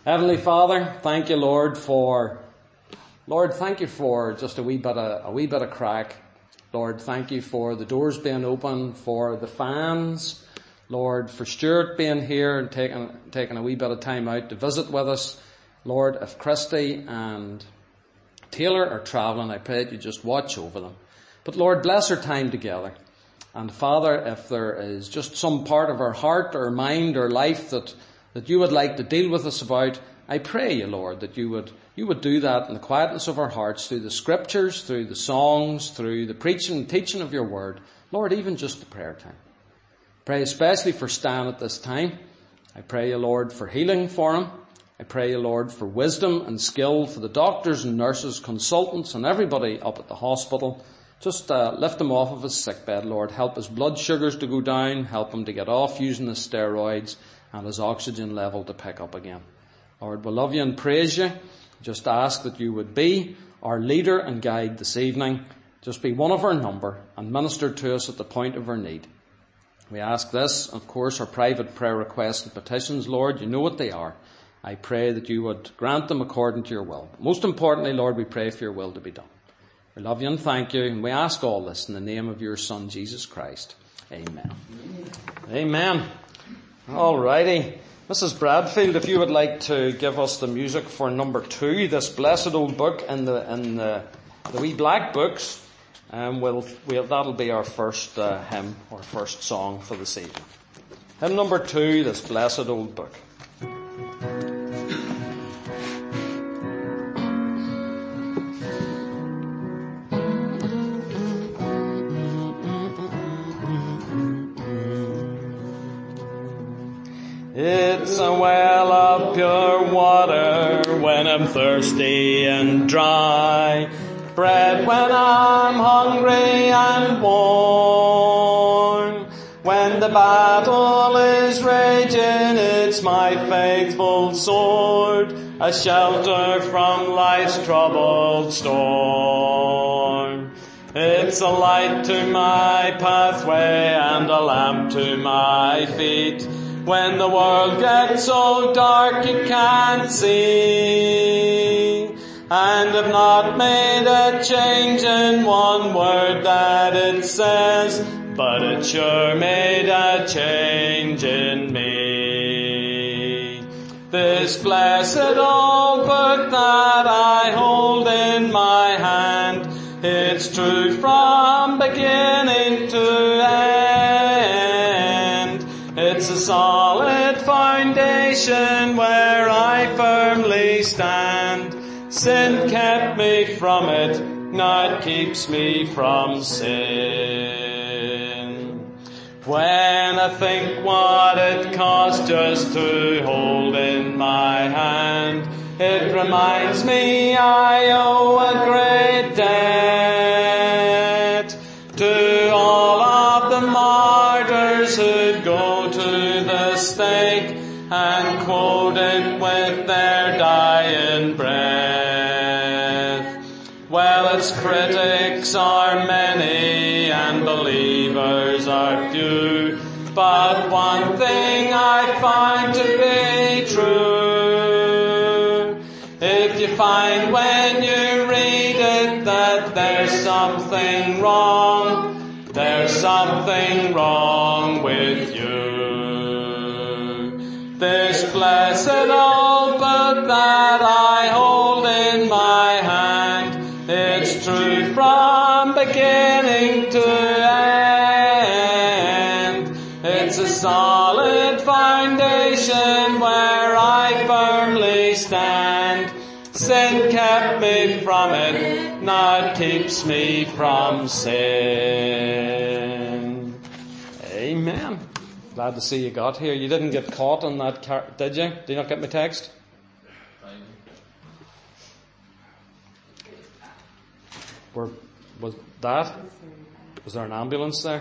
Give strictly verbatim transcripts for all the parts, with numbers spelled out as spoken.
Heavenly Father, thank you, Lord, for Lord, thank you for just a wee bit of a wee bit of crack. Lord, thank you for the doors being open, for the fans. Lord, for Stuart being here and taking taking a wee bit of time out to visit with us. Lord, if Christy and Taylor are travelling, I pray that you just watch over them. But Lord, bless our time together. And Father, if there is just some part of our heart or mind or life that, that you would like to deal with us about, I pray you, Lord, that you would you would do that in the quietness of our hearts, through the scriptures, through the songs, through the preaching and teaching of your word. Lord, even just the prayer time. Pray especially for Stan at this time. I pray you, Lord, for healing for him. I pray you, Lord, for wisdom and skill for the doctors and nurses, consultants and everybody up at the hospital. Just uh, lift him off of his sickbed, Lord. Help his blood sugars to go down. Help him to get off using the steroids and his oxygen level to pick up again. Lord, we love you and praise you. Just ask that you would be our leader and guide this evening. Just be one of our number and minister to us at the point of our need. We ask this, of course, our private prayer requests and petitions, Lord. You know what they are. I pray that you would grant them according to your will. Most importantly, Lord, we pray for your will to be done. We love you and thank you, and we ask all this in the name of your Son, Jesus Christ. Amen. Amen. All righty. Missus Bradfield, if you would like to give us the music for number two, this blessed old book in the in the, the wee black books, um, we'll, we'll, that'll be our first uh, hymn, or first song for this evening. Hymn number two, this blessed old book. It's a well of pure water when I'm thirsty and dry, bread when I'm hungry and warm. When the battle is raging, it's my faithful sword, a shelter from life's troubled storm. It's a light to my pathway and a lamp to my feet, when the world gets so dark you can't see, and have not made a change in one word that it says, but it sure made a change in me. This blessed old book that I hold in my hand, it's true from beginning to end. It's a solid foundation where I firmly stand. Sin kept me from it, now it keeps me from sin. When I think what it cost just to hold in my hand, it reminds me I owe a great debt to all of the martyrs who'd go to the stake and quote it with their dying breath. Well, its critics are many and believers are few, but one thing I find to be true. If you find when you read it that there's something wrong, there's something wrong with you. This blessed old book that I hold in my hand, it's true from beginning to end. It's a solid foundation where I firmly stand. Sin kept me from it, now it keeps me from sin. Amen. Glad to see you got here. You didn't get caught on that car, did you? Did you not get my text? Where was that? Was there an ambulance there?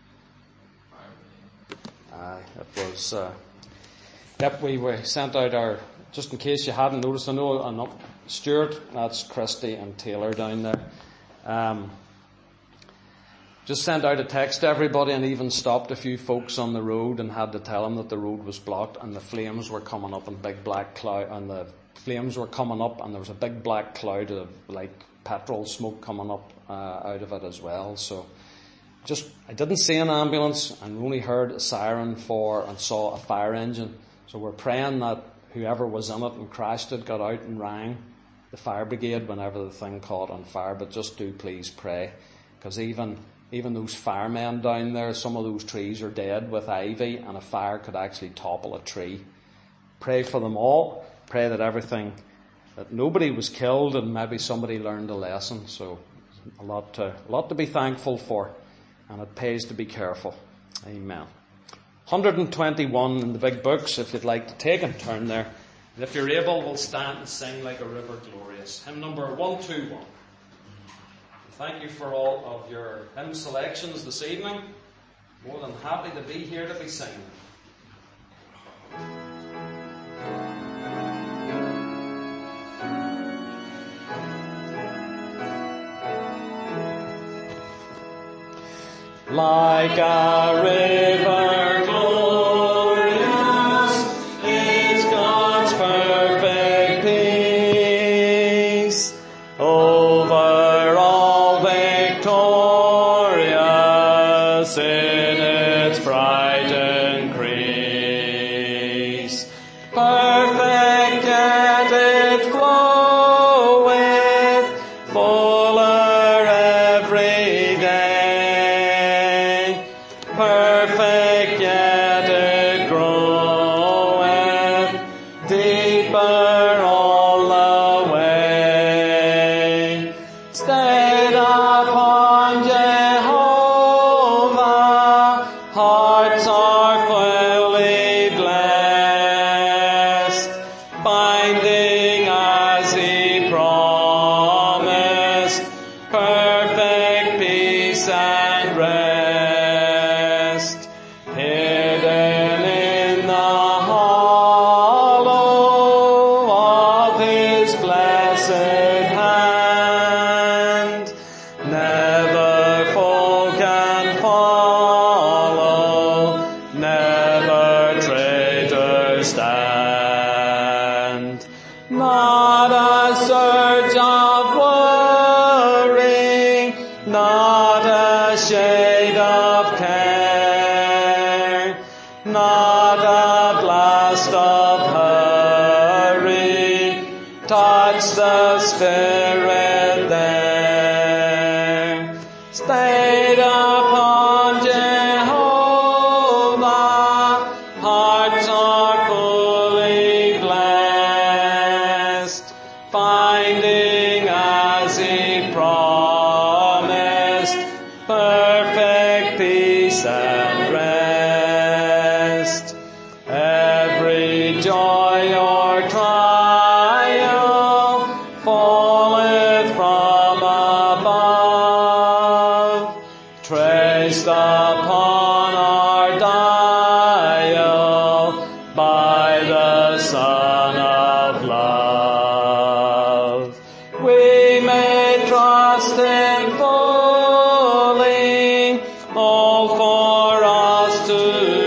Aye, it was. Uh, yep, we were sent out our. Just in case you hadn't noticed, I know I'm up. Stuart, that's Christy and Taylor down there. Um, Just sent out a text to everybody and even stopped a few folks on the road and had to tell them that the road was blocked and the flames were coming up in big black cloud, and the flames were coming up and there was a big black cloud of like petrol smoke coming up uh, out of it as well. So just, I didn't see an ambulance and only heard a siren for and saw a fire engine. So we're praying that whoever was in it and crashed it got out and rang the fire brigade whenever the thing caught on fire. But just do please pray, because even Even those firemen down there, some of those trees are dead with ivy and a fire could actually topple a tree. Pray for them all. Pray that everything, that nobody was killed and maybe somebody learned a lesson. So a lot to, a lot to be thankful for, and it pays to be careful. Amen. one hundred twenty-one in the big books, if you'd like to take and turn there. And if you're able, we'll stand and sing Like a River Glorious. Hymn number one two one. Thank you for all of your hymn selections this evening. More than happy to be here to be singing. Like a river glorious is God's perfect peace over all victorious in its bright increase. Perfect yet it floweth, fuller every day. Perfect yet it groweth, deeper all the way. Stayed upon Jehovah, hearts are fully blessed, binding as he promised, perfect peace and rest. Hidden in the hollow of his blessed hand, never foe can follow, never traitor stand. Not a surge of worry, not a shade of care, not a blast of hurry, touch the Spirit there. Stayed upon Jehovah, hearts are fully blessed, finding as he promised, perfect peace and rest. Every joy or trial falleth from above, traced upon our dial by the Son of Love. We may trust him fully, all for us to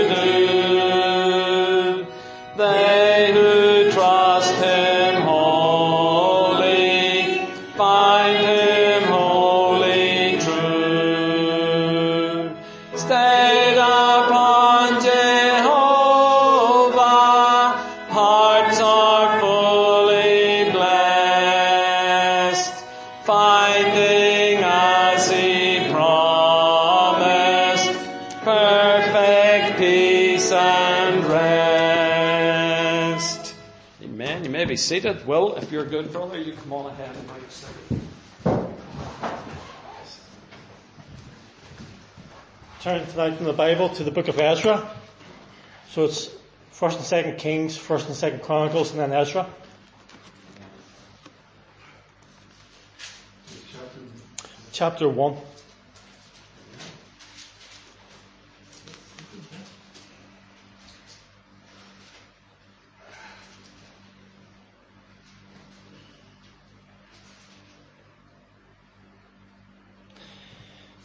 do. They who trust him wholly, find him wholly true. Stayed upon Jehovah, hearts are fully blessed, finding as he promised, perfect peace and rest. Amen. You may be seated. Will, if you're good, brother, you come on ahead and bring us in. Turn tonight in the Bible to the book of Ezra. So it's First and Second Kings, First and Second Chronicles, and then Ezra. Chapter one.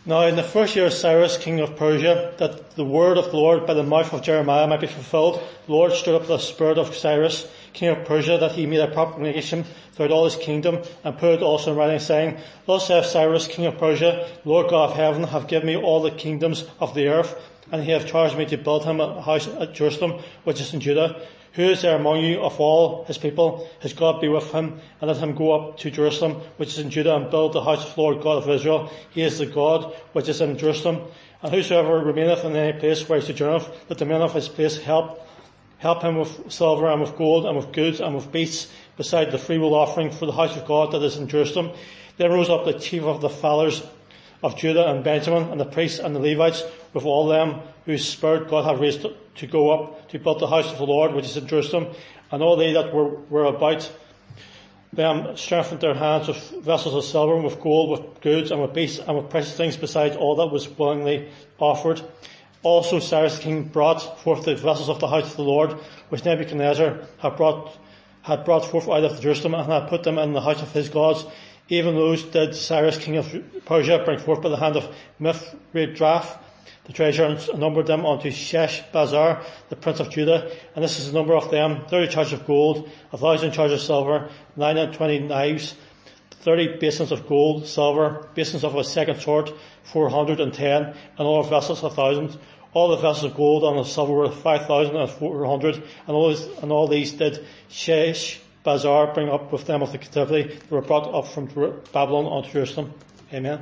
Now in the first year of Cyrus, king of Persia, that the word of the Lord by the mouth of Jeremiah might be fulfilled, the Lord stirred up the spirit of Cyrus, king of Persia, that he made a proclamation throughout all his kingdom, and put it also in writing, saying, Thus saith Cyrus, king of Persia, Lord God of heaven, have given me all the kingdoms of the earth, and he hath charged me to build him a house at Jerusalem, which is in Judah. Who is there among you of all his people? His God be with him, and let him go up to Jerusalem, which is in Judah, and build the house of the Lord God of Israel. He is the God which is in Jerusalem. And whosoever remaineth in any place where he sojourneth, let the men of his place help help him with silver and with gold and with goods and with beasts, beside the freewill offering for the house of God that is in Jerusalem. Then rose up the chief of the fathers of Judah and Benjamin, and the priests and the Levites, with all them whose spirit God had raised to go up to build the house of the Lord which is in Jerusalem. And all they that were, were about them strengthened their hands with vessels of silver, and with gold, with goods, and with beasts, and with precious things, besides all that was willingly offered. Also Cyrus the king brought forth the vessels of the house of the Lord, which Nebuchadnezzar had brought, had brought forth out of Jerusalem, and had put them in the house of his gods. Even those did Cyrus king of Persia bring forth by the hand of Mithredath, the treasurer, and numbered them unto Sheshbazzar, the prince of Judah. And this is the number of them: thirty charges of gold, a thousand charges of silver, nine and twenty knives, thirty basins of gold, silver, basins of a second sort, four hundred and ten, and all vessels a thousand. All the vessels of gold and of silver were five thousand and four hundred, and all, these, and all these did Sheshbazzar bring up with them of the captivity that were brought up from Babylon unto Jerusalem. Amen.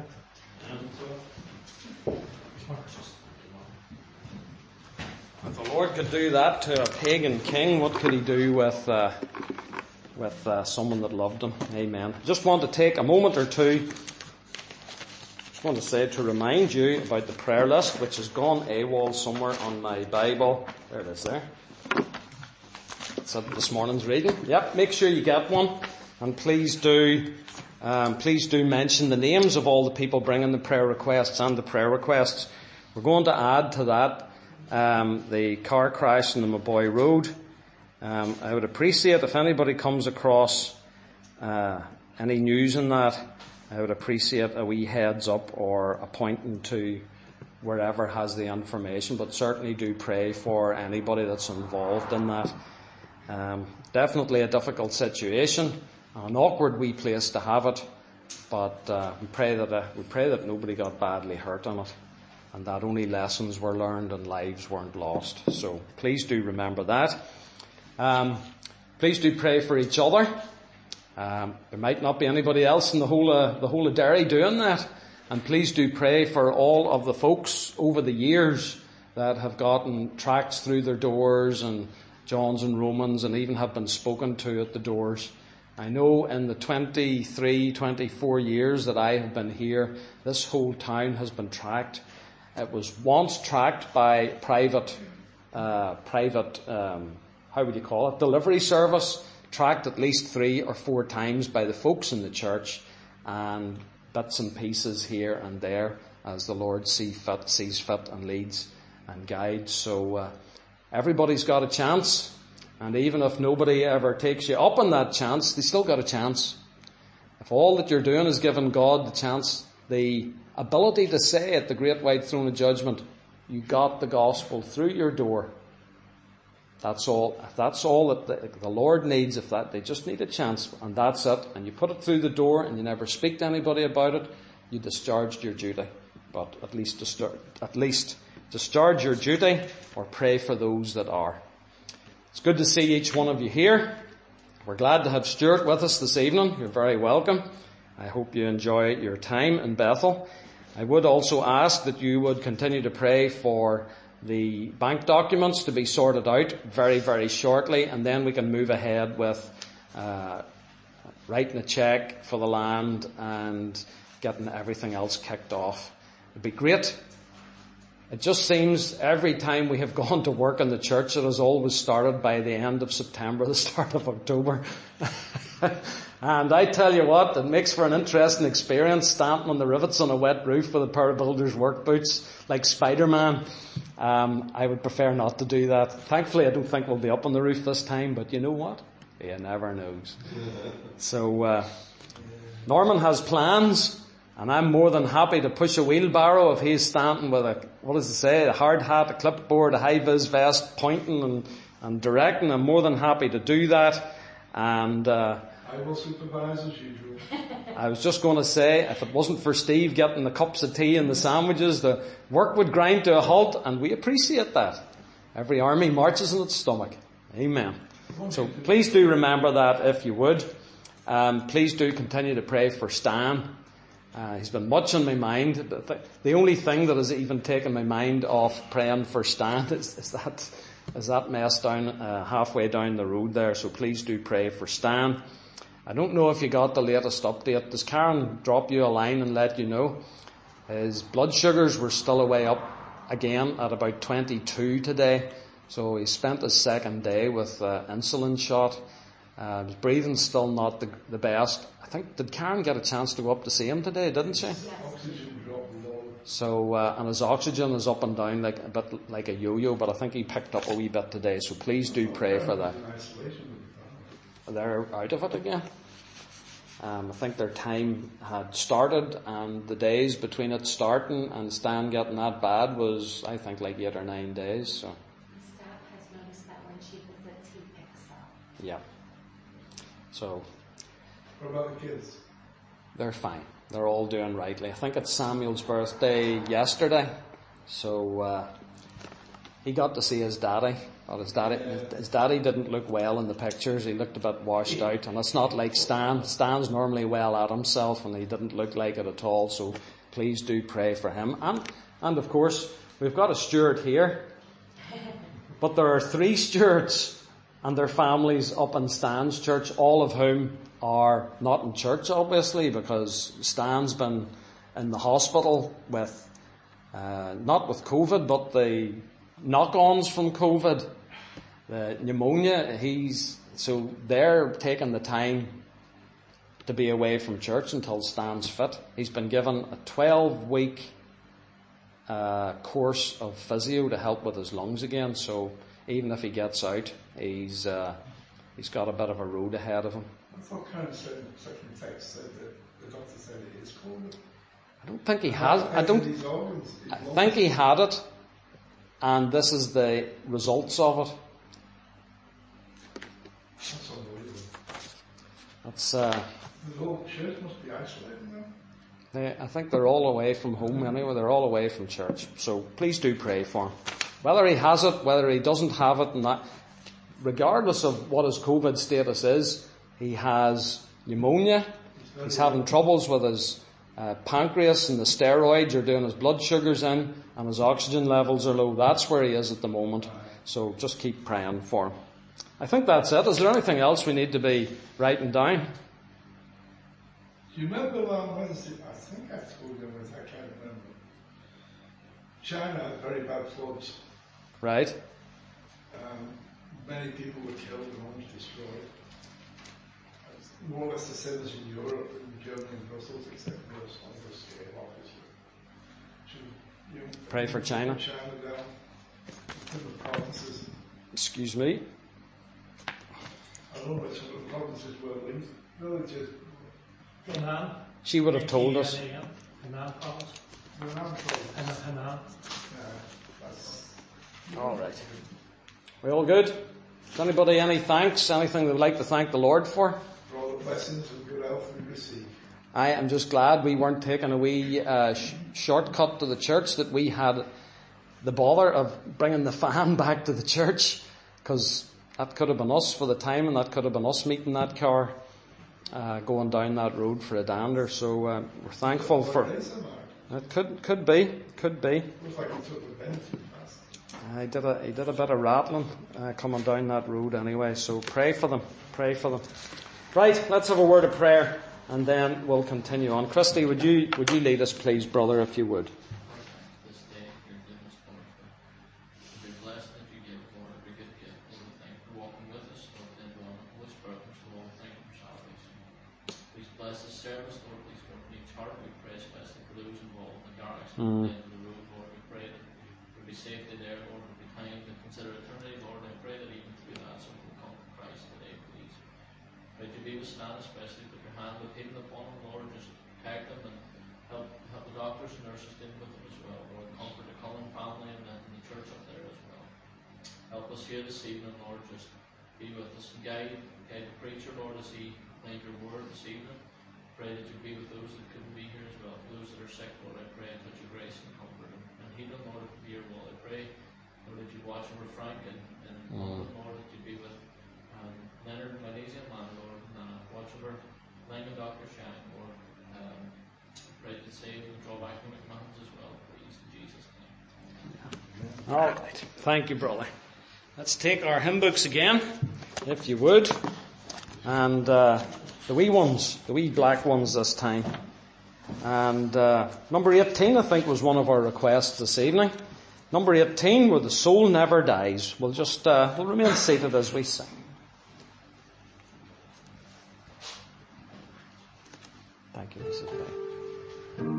If the Lord could do that to a pagan king, what could he do with uh, with uh, someone that loved him? Amen. Just want to take a moment or two, just want to say to remind you about the prayer list, which has gone AWOL somewhere on my Bible. There it is there. That's it, this morning's reading. Yep, make sure you get one. And please do, um, please do mention the names of all the people bringing the prayer requests and the prayer requests. We're going to add to that Um, the car crash on the Maboy Road. Um, I would appreciate if anybody comes across uh, any news on that. I would appreciate a wee heads up or a pointing to wherever has the information. But certainly do pray for anybody that's involved in that. Um, definitely a difficult situation, an awkward wee place to have it. But uh, we pray that uh, we pray that nobody got badly hurt in it, and that only lessons were learned and lives weren't lost. So please do remember that. Um, please do pray for each other. Um, there might not be anybody else in the whole of, the whole of Derry doing that. And please do pray for all of the folks over the years that have gotten tracts through their doors and Johns and Romans and even have been spoken to at the doors. I know in the twenty-three, twenty-four years that I have been here, this whole town has been tracked. It was once tracked by private, uh, private, um, how would you call it, delivery service, tracked at least three or four times by the folks in the church, and bits and pieces here and there as the Lord see fit, sees fit and leads and guides. So uh, everybody's got a chance, and even if nobody ever takes you up on that chance, they still got a chance. If all that you're doing is giving God the chance, the ability to say at the great white throne of judgment, you got the gospel through your door. That's all. If that's all that the, the Lord needs, if that they just need a chance, and that's it. And you put it through the door, and you never speak to anybody about it, you discharged your duty. But at least discharge, at least discharge your duty, or pray for those that are. It's good to see each one of you here. We're glad to have Stuart with us this evening. You're very welcome. I hope you enjoy your time in Bethel. I would also ask that you would continue to pray for the bank documents to be sorted out very, very shortly, and then we can move ahead with uh, writing a cheque for the land and getting everything else kicked off. It'd be great. It just seems every time we have gone to work in the church, it has always started by the end of September, the start of October. And I tell you what, it makes for an interesting experience, stamping on the rivets on a wet roof with a pair of builder's work boots, like Spider-Man. Um, I would prefer not to do that. Thankfully, I don't think we'll be up on the roof this time, but you know what? You never knows. So, uh, Norman has plans. And I'm more than happy to push a wheelbarrow if he's standing with a, what does it say, a hard hat, a clipboard, a high-vis vest, pointing and, and directing. I'm more than happy to do that. And uh, I will supervise as usual. I was just going to say, if it wasn't for Steve getting the cups of tea and the sandwiches, the work would grind to a halt, and we appreciate that. Every army marches on its stomach. Amen. So please do remember that if you would. Um, please do continue to pray for Stan. Uh, he's been much on my mind. The only thing that has even taken my mind off praying for Stan is, is that is that mess down uh, halfway down the road there. So please do pray for Stan. I don't know if you got the latest update. Does Karen drop you a line and let you know? His blood sugars were still away up again at about twenty-two today. So he spent his second day with uh, insulin shot. Uh, his breathing's still not the, the best. I think, did Karen get a chance to go up to see him today, didn't she? Yes. Oxygen dropped low. So, uh, and his oxygen is up and down like a bit like a yo-yo, but I think he picked up a wee bit today. So please do pray for that. They're out of it again. Um, I think their time had started, and the days between it starting and Stan getting that bad was, I think, like eight or nine days. So. The staff has noticed that when she visits, he picks up. Yeah. So. What about the kids? They're fine. They're all doing rightly. I think it's Samuel's birthday yesterday, so uh, he got to see his daddy. But his daddy, his daddy didn't look well in the pictures. He looked a bit washed out, and it's not like Stan. Stan's normally well at himself, and he didn't look like it at all. So please do pray for him. And and of course we've got a steward here, but there are three stewards and their families up in Stan's church, all of whom are not in church, obviously, because Stan's been in the hospital with, uh, not with COVID, but the knock-ons from COVID, the pneumonia. He's, so they're taking the time to be away from church until Stan's fit. He's been given a twelve-week uh, course of physio to help with his lungs again, so even if he gets out, he's uh, he's got a bit of a road ahead of him. I thought Karen said, second text said that the doctor said it is COVID. I don't think he has. I don't. These organs, I think he had it, and this is the results of it. That's unbelievable. That's. Uh, The whole church must be isolated now. they, I think they're all away from home anyway. They're all away from church. So please do pray for him. Whether he has it, whether he doesn't have it, and that, regardless of what his COVID status is, he has pneumonia. He's having troubles with his uh, pancreas, and the steroids are doing his blood sugars in, and his oxygen levels are low. That's where he is at the moment. So just keep praying for him. I think that's it. Is there anything else we need to be writing down? Do you remember on Wednesday? I think I told you this, I can't remember. China had very bad floods. Right. Um, many people were killed and homes destroyed. It's more or less the same as in Europe, in Germany and Brussels, except worse on the scale, obviously. Should, you know, Pray for China. China down. Different provinces. Excuse me. I don't know which of the provinces were linked. No, it's just Henan. She would have told us. Henan province. the non-province. Henan. Yeah, that's All right. We all good? Does anybody any thanks? Anything they would like to thank the Lord for? for all the blessings and good health we receive. I am just glad we weren't taking a wee uh, sh- shortcut to the church, that we had the bother of bringing the fan back to the church, because that could have been us for the time, and that could have been us meeting that car uh, going down that road for a dander. So uh, we're thankful for it. Could could be, could be. Looks like he took the benefit fast. He did a he did a bit of rattling uh, coming down that road anyway. So pray for them, pray for them. Right, let's have a word of prayer, and then we'll continue on. Christy, would you would you lead us, please, brother, if you would? This day, your goodness, Lord, for your blessing that you give, Lord, every good gift. Lord, we thank you for walking with us, Lord, and dwelling in the Holy Spirit, and so Lord, thank you for salvation. Please bless this service, Lord, please work in each heart. We pray especially for those involved in the car accident Mm. at the end of the road, Lord. We pray that there be safety there, Lord, there be time to consider eternity, Lord. I pray that even through that, some will come to Christ today, please. Pray to be with Stan, especially put your hand with him upon him, Lord, just protect him and Help, help the doctors and nurses dealing with them as well, Lord. Comfort the Cullen family and the, and the church up there as well. Help us here this evening, Lord. Just be with us and guide, guide the preacher, Lord, as he laid your word this evening. Pray that you be with those that couldn't be here as well. For those that are sick, Lord, I pray that your grace and comfort them. And heal them, Lord, if be your will. I pray, Lord, that you watch over Frank and, and London, Lord, that you be with um, Leonard and Malaysia, man, Lord, and uh, watch over Lang and Doctor Shine, Lord. Um, pray to save and draw back from McMahon's as well, please, in Jesus' name. All right. Thank you, brother. Let's take our hymn books again, if you would. And uh, the wee ones, the wee black ones this time. And uh, number eighteen, I think, was one of our requests this evening. Number eighteen, Where the Soul Never Dies. We'll just, uh, we'll remain seated as we sing. Thank you, Missus Bay.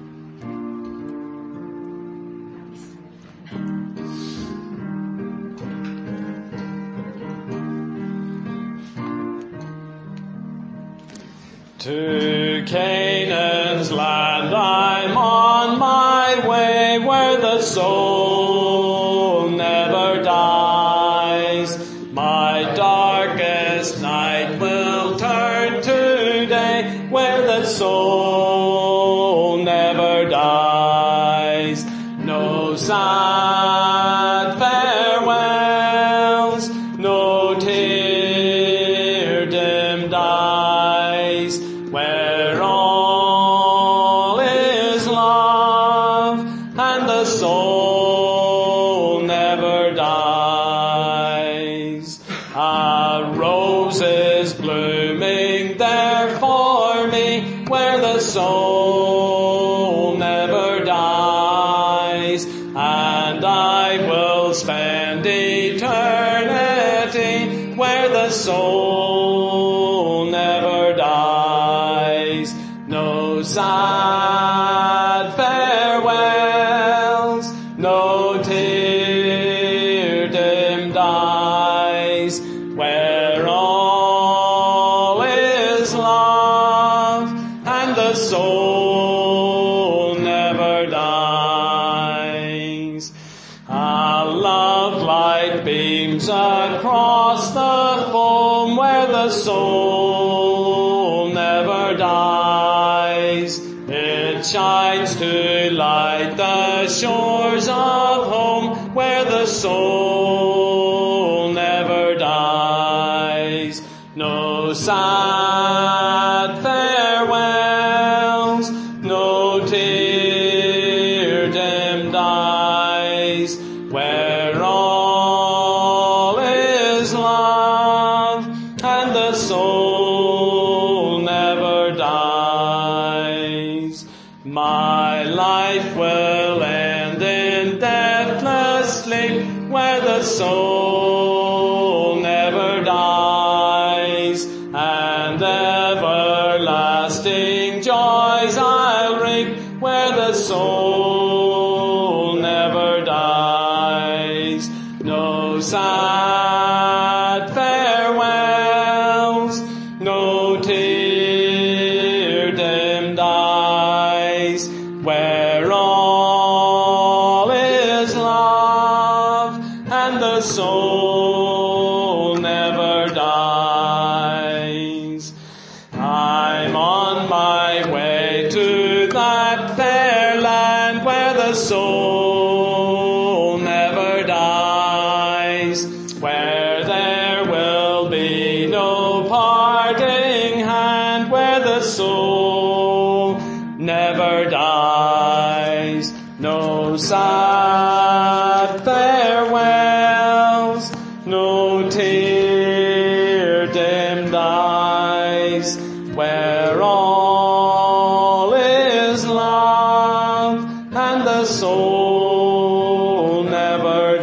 To Canaan's land I'm on my way, where the soul never dies. My darkest night will turn to day, where the soul never dies. No sad farewells, no tear dimmed eyes, where all is love and the soul never dies. A rose is blooming there for me, where the soul never dies, and I will spend eternity where the soul never dies. No sad farewells, no tear dimmed eyes, where all is love and the soul never dies. A love light beams across the foam, where the soul never dies. It shines to light the shores of home, where the soul never dies. No sad farewells, no tear dimmed eyes, where all is love and the soul never dies. My life will end in deathless sleep, where the soul never dies, and everlasting joys I'll reap, where the soul never dies. No sad farewells, no tear dimmed eyes, where all is love and the soul never dies. I'm on my way to that fair land, where the soul never dies, where there will be no parting hand, where the soul never dies. No sad farewells, no tear dimmed eyes, where all is love and the soul never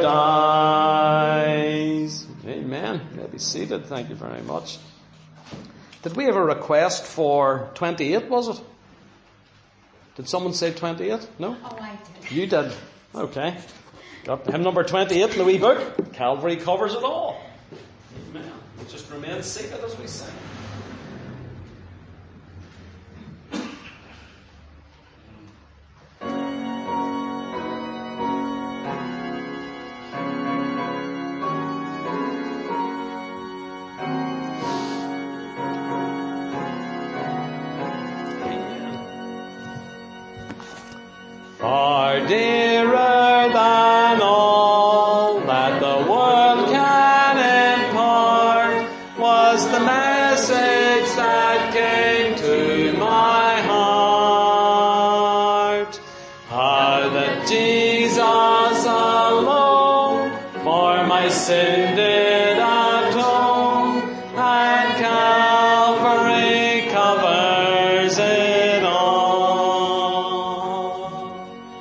dies. Amen. You may be seated. Thank you very much. Did we have a request for twenty-eight, was it? Did someone say twenty-eight? No? Oh, I did. You did. Okay. Got hymn number twenty-eight in the wee book. Calvary covers it all. Amen. Just remain seated as we sing. far dearer than all that the world can impart, was the message that came to my heart. Ah, that Jesus alone for my sin did atone, and Calvary covers it all.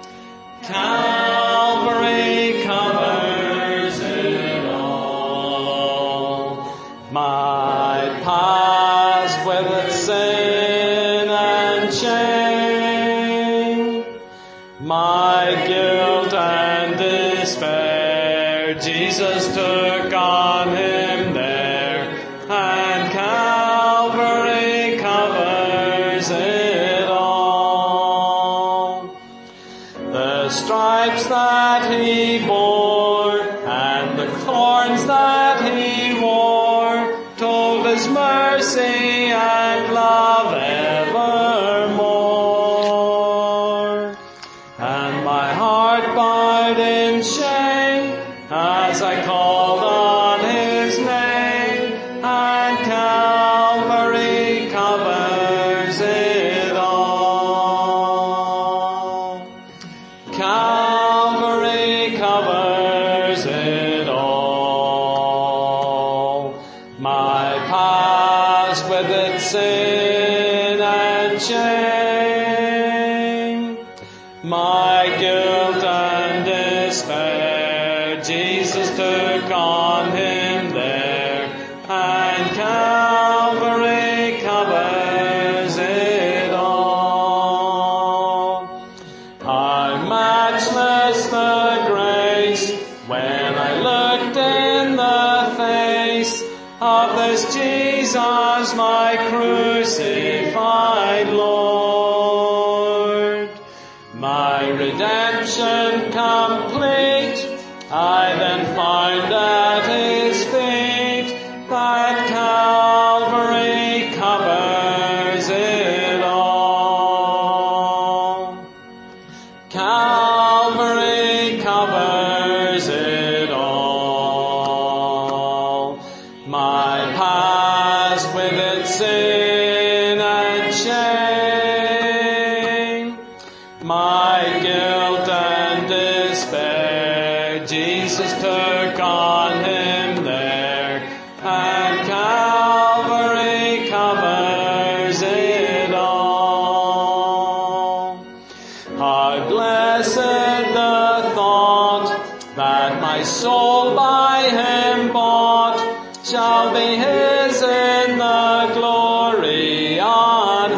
Calvary covers it all. My past with its sin and shame, my guilt and despair, Jesus took on him there, and Calvary covers it all. The stripes that he bore and the thorns that he wore told his mercy and love evermore. And my heart bowed in shame as I called on his name, and Calvary covers it all. Calvary covers it all. My past with its sin and shame, my guilt and despair, Jesus took on him there, and Calvary covers it all. How matchless the grace when I looked in the face of this Jesus, my crucified Lord. My redemption complete, I then found at his feet that Calvary covers it all. Calvary covers it all. My past with its sin and shame, my guilt and despair, Jesus took on him there, and Calvary covers it all. How blessed the thought that my soul by him bought shall be his in the glory on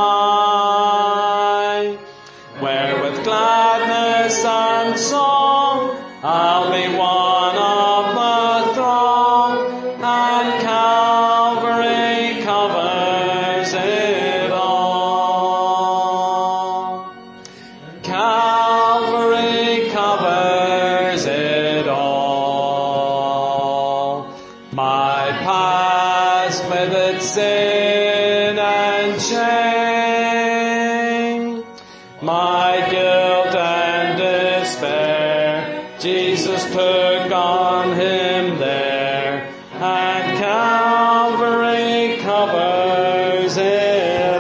high, where with gladness and song I'll be one of the throng, and Calvary covers it all. Calvary covers it all. My past with its sin and shame, my guilt and despair, Jesus took on him there, and Calvary covers it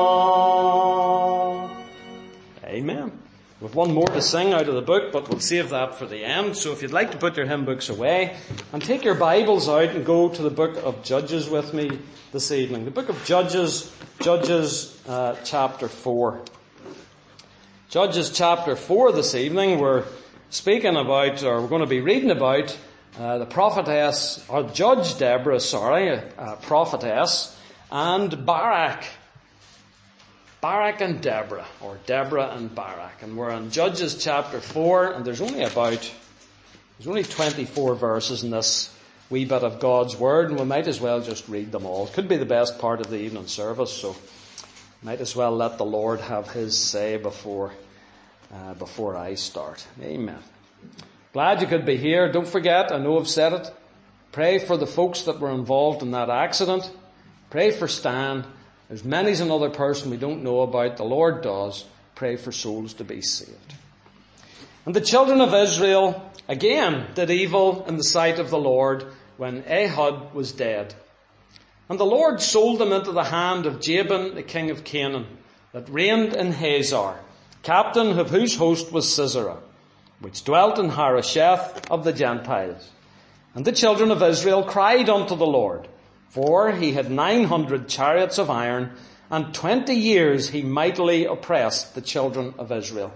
all. Amen. We've one more to sing out of the book, but we'll save that for the end. So if you'd like to put your hymn books away and take your Bibles out and go to the book of Judges with me this evening. The book of Judges, Judges uh, chapter four. Judges chapter four this evening, we're speaking about, or we're going to be reading about uh, the prophetess, or Judge Deborah, sorry, a prophetess, and Barak. Barak and Deborah, or Deborah and Barak. And we're in Judges chapter four, and there's only about, there's only twenty-four verses in this wee bit of God's Word, and we might as well just read them all. It could be the best part of the evening service, so might as well let the Lord have his say before, uh, before I start. Amen. Glad you could be here. Don't forget, I know I've said it, pray for the folks that were involved in that accident. Pray for Stan. There's many's another person we don't know about. The Lord does. Pray for souls to be saved. And the children of Israel again did evil in the sight of the Lord when Ehud was dead. And the Lord sold them into the hand of Jabin, the king of Canaan, that reigned in Hazor, captain of whose host was Sisera, which dwelt in Harosheth of the Gentiles. And the children of Israel cried unto the Lord, for he had nine hundred chariots of iron, and twenty years he mightily oppressed the children of Israel.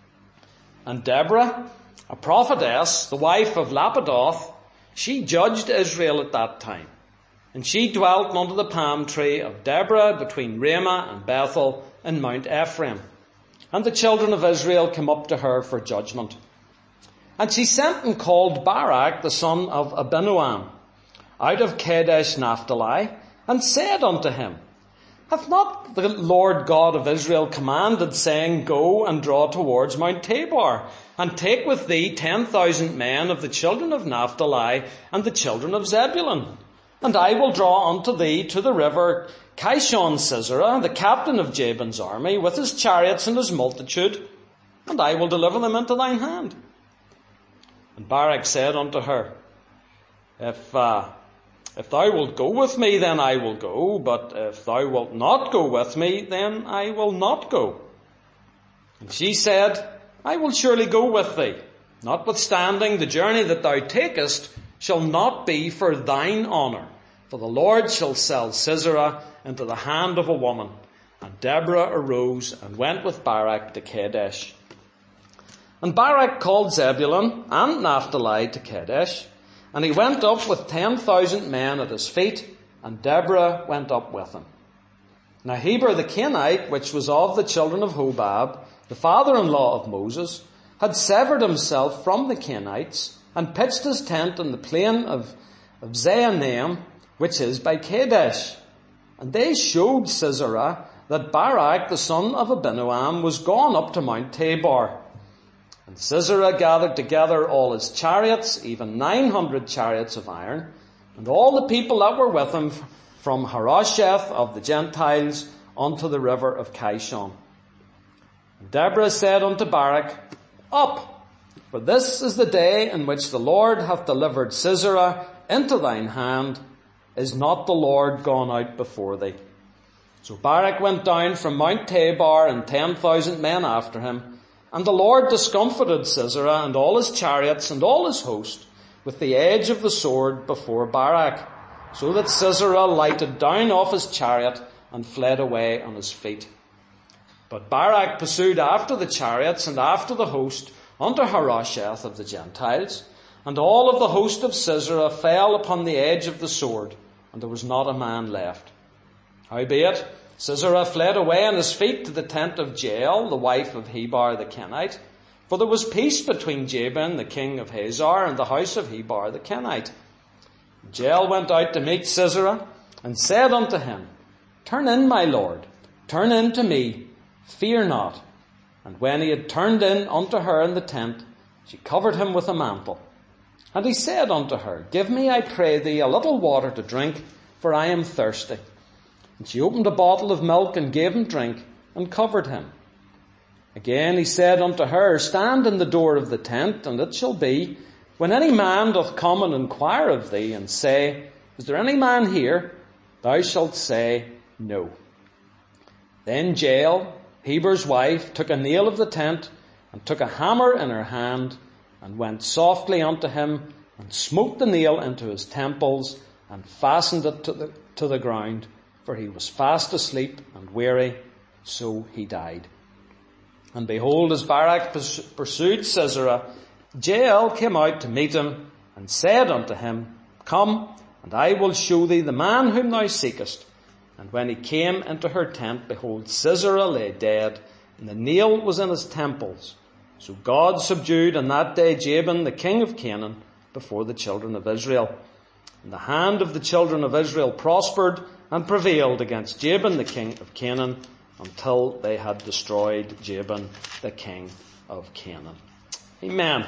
And Deborah, a prophetess, the wife of Lapidoth, she judged Israel at that time. And she dwelt under the palm tree of Deborah between Ramah and Bethel in Mount Ephraim. And the children of Israel came up to her for judgment. And she sent and called Barak, the son of Abinoam, out of Kadesh Naphtali, and said unto him, Hath not the Lord God of Israel commanded, saying, Go and draw towards Mount Tabor, and take with thee ten thousand men of the children of Naphtali and the children of Zebulun? And I will draw unto thee to the river Kishon Sisera, the captain of Jabin's army, with his chariots and his multitude, and I will deliver them into thine hand. And Barak said unto her, If uh, if thou wilt go with me, then I will go, but if thou wilt not go with me, then I will not go. And she said, I will surely go with thee, notwithstanding the journey that thou takest shall not be for thine honour, for the Lord shall sell Sisera into the hand of a woman. And Deborah arose and went with Barak to Kadesh. And Barak called Zebulun and Naphtali to Kadesh, and he went up with ten thousand men at his feet, and Deborah went up with him. Now Heber the Kenite, which was of the children of Hobab, the father-in-law of Moses, had severed himself from the Kenites, and pitched his tent in the plain of, of Zaanaim, which is by Kadesh. And they showed Sisera that Barak the son of Abinoam was gone up to Mount Tabor. And Sisera gathered together all his chariots, even nine hundred chariots of iron, and all the people that were with him from Harosheth of the Gentiles unto the river of Kishon. And Deborah said unto Barak, Up! For this is the day in which the Lord hath delivered Sisera into thine hand. Is not the Lord gone out before thee? So Barak went down from Mount Tabor, and ten thousand men after him. And the Lord discomfited Sisera and all his chariots and all his host with the edge of the sword before Barak, so that Sisera lighted down off his chariot and fled away on his feet. But Barak pursued after the chariots and after the host unto Harosheth of the Gentiles, and all of the host of Sisera fell upon the edge of the sword, and there was not a man left. Howbeit, Sisera fled away on his feet to the tent of Jael, the wife of Heber the Kenite, for there was peace between Jabin, the king of Hazor, and the house of Heber the Kenite. Jael went out to meet Sisera, and said unto him, Turn in, my lord, turn in to me, fear not. And when he had turned in unto her in the tent, she covered him with a mantle. And he said unto her, Give me, I pray thee, a little water to drink, for I am thirsty. And she opened a bottle of milk and gave him drink, and covered him. Again he said unto her, Stand in the door of the tent, and it shall be, when any man doth come and inquire of thee, and say, Is there any man here? Thou shalt say, No. Then Jael, Heber's wife, took a nail of the tent, and took a hammer in her hand, and went softly unto him, and smote the nail into his temples, and fastened it to the, to the ground, for he was fast asleep and weary, so he died. And behold, as Barak pursued Sisera, Jael came out to meet him, and said unto him, Come, and I will show thee the man whom thou seekest. And when he came into her tent, behold, Sisera lay dead, and the nail was in his temples. So God subdued on that day Jabin, the king of Canaan, before the children of Israel. And the hand of the children of Israel prospered and prevailed against Jabin, the king of Canaan, until they had destroyed Jabin, the king of Canaan. Amen.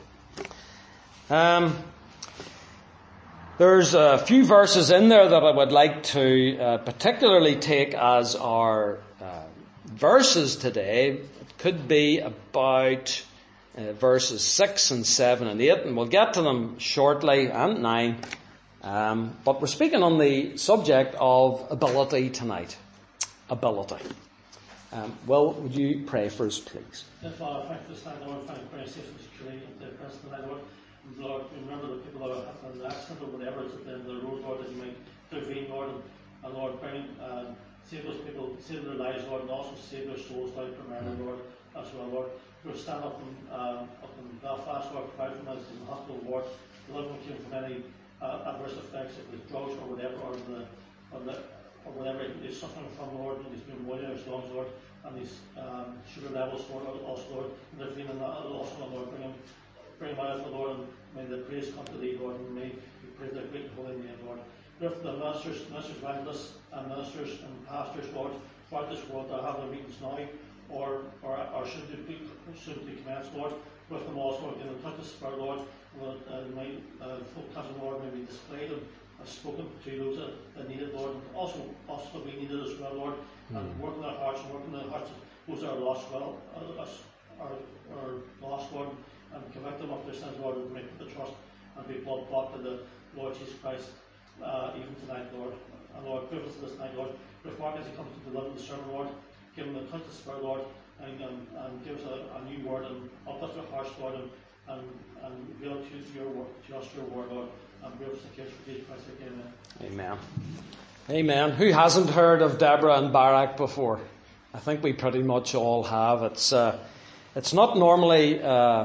Um, there's a few verses in there that I would like to uh, particularly take as our uh, verses today. It could be about uh, verses six and seven and eight, and we'll get to them shortly, and nine. Um, but we're speaking on the subject of ability tonight. Ability. Um, Will, would you pray for us, please? Yes, Father, thank you for this night, Lord. Thank you for your safety and security of the present tonight, Lord. And Lord, remember the people that have had an accident or whatever is at the end of the road, Lord, that you might intervene, Lord. And, and Lord, bring, uh, save those people, save their lives, Lord, and also save their souls, Lord, primarily, Lord, as well, Lord. We'll stand up in, um, up in Belfast, Lord, provide from us in the hospital ward, deliver them from any uh, adverse effects of the drugs or whatever, or the, or the or whatever he's suffering from, Lord, and he's been pneumonia or his lungs, Lord, and his um, sugar levels, Lord, also, Lord, intervene in that, also, Lord, bring him, bring him out of the Lord, and may the praise come to thee, Lord, and may we praise their great and holy name, Lord. Pray for the ministers, ministers, evangelists, and ministers and pastors, Lord, throughout this world that have their meetings now, or or, or should be soon to commence, Lord. With them also, Lord, in the touch of the Spirit, Lord, Lord, uh, may uh, full counsel, Lord, may be displayed and uh, spoken to those that, that need it, Lord, and also us that we need it as well, Lord, mm. and work in their hearts and work in the hearts of those that are lost, well, uh, us are, are lost, Lord, and convict them of their sins, Lord, and make the trust and be blood bought to the Lord Jesus Christ, uh, even tonight, Lord. And Lord, give us this night, Lord. If Mark as he comes to deliver the sermon, Lord, give him the touch of the Spirit, Lord, and, and, and give us a, a new word, and uplift our hearts, Lord, and, and, and reveal to your word, to us your word, Lord, and give us the case for Jesus Christ. Amen. Amen. Amen. Who hasn't heard of Deborah and Barak before? I think we pretty much all have. It's uh, it's not normally uh,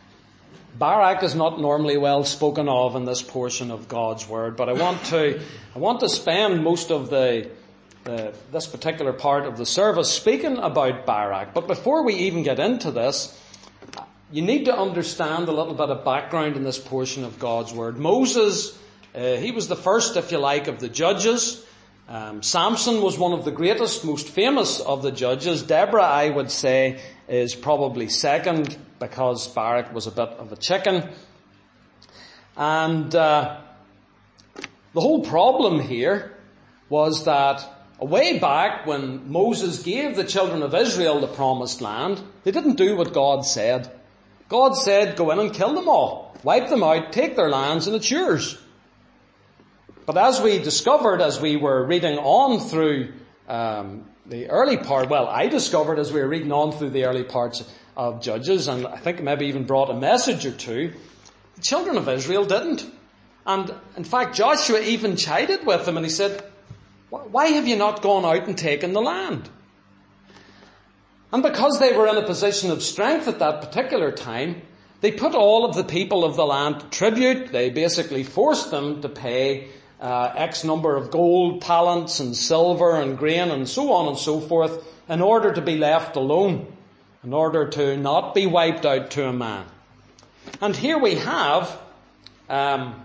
Barak is not normally well spoken of in this portion of God's word, but I want to I want to spend most of the uh, this particular part of the service speaking about Barak. But before we even get into this, you need to understand a little bit of background in this portion of God's word. Moses, uh, he was the first, if you like, of the judges. Um, Samson was one of the greatest, most famous of the judges. Deborah, I would say, is probably second because Barak was a bit of a chicken. And uh, the whole problem here was that way back when Moses gave the children of Israel the promised land, they didn't do what God said. God said, go in and kill them all. Wipe them out, take their lands, and it's yours. But as we discovered as we were reading on through um, the early part, well, I discovered as we were reading on through the early parts of Judges, and I think maybe even brought a message or two, the children of Israel didn't. And in fact, Joshua even chided with them, and he said, why have you not gone out and taken the land? And because they were in a position of strength at that particular time, they put all of the people of the land to tribute. They basically forced them to pay uh, X number of gold talents and silver and grain and so on and so forth in order to be left alone, in order to not be wiped out to a man. And here we have um,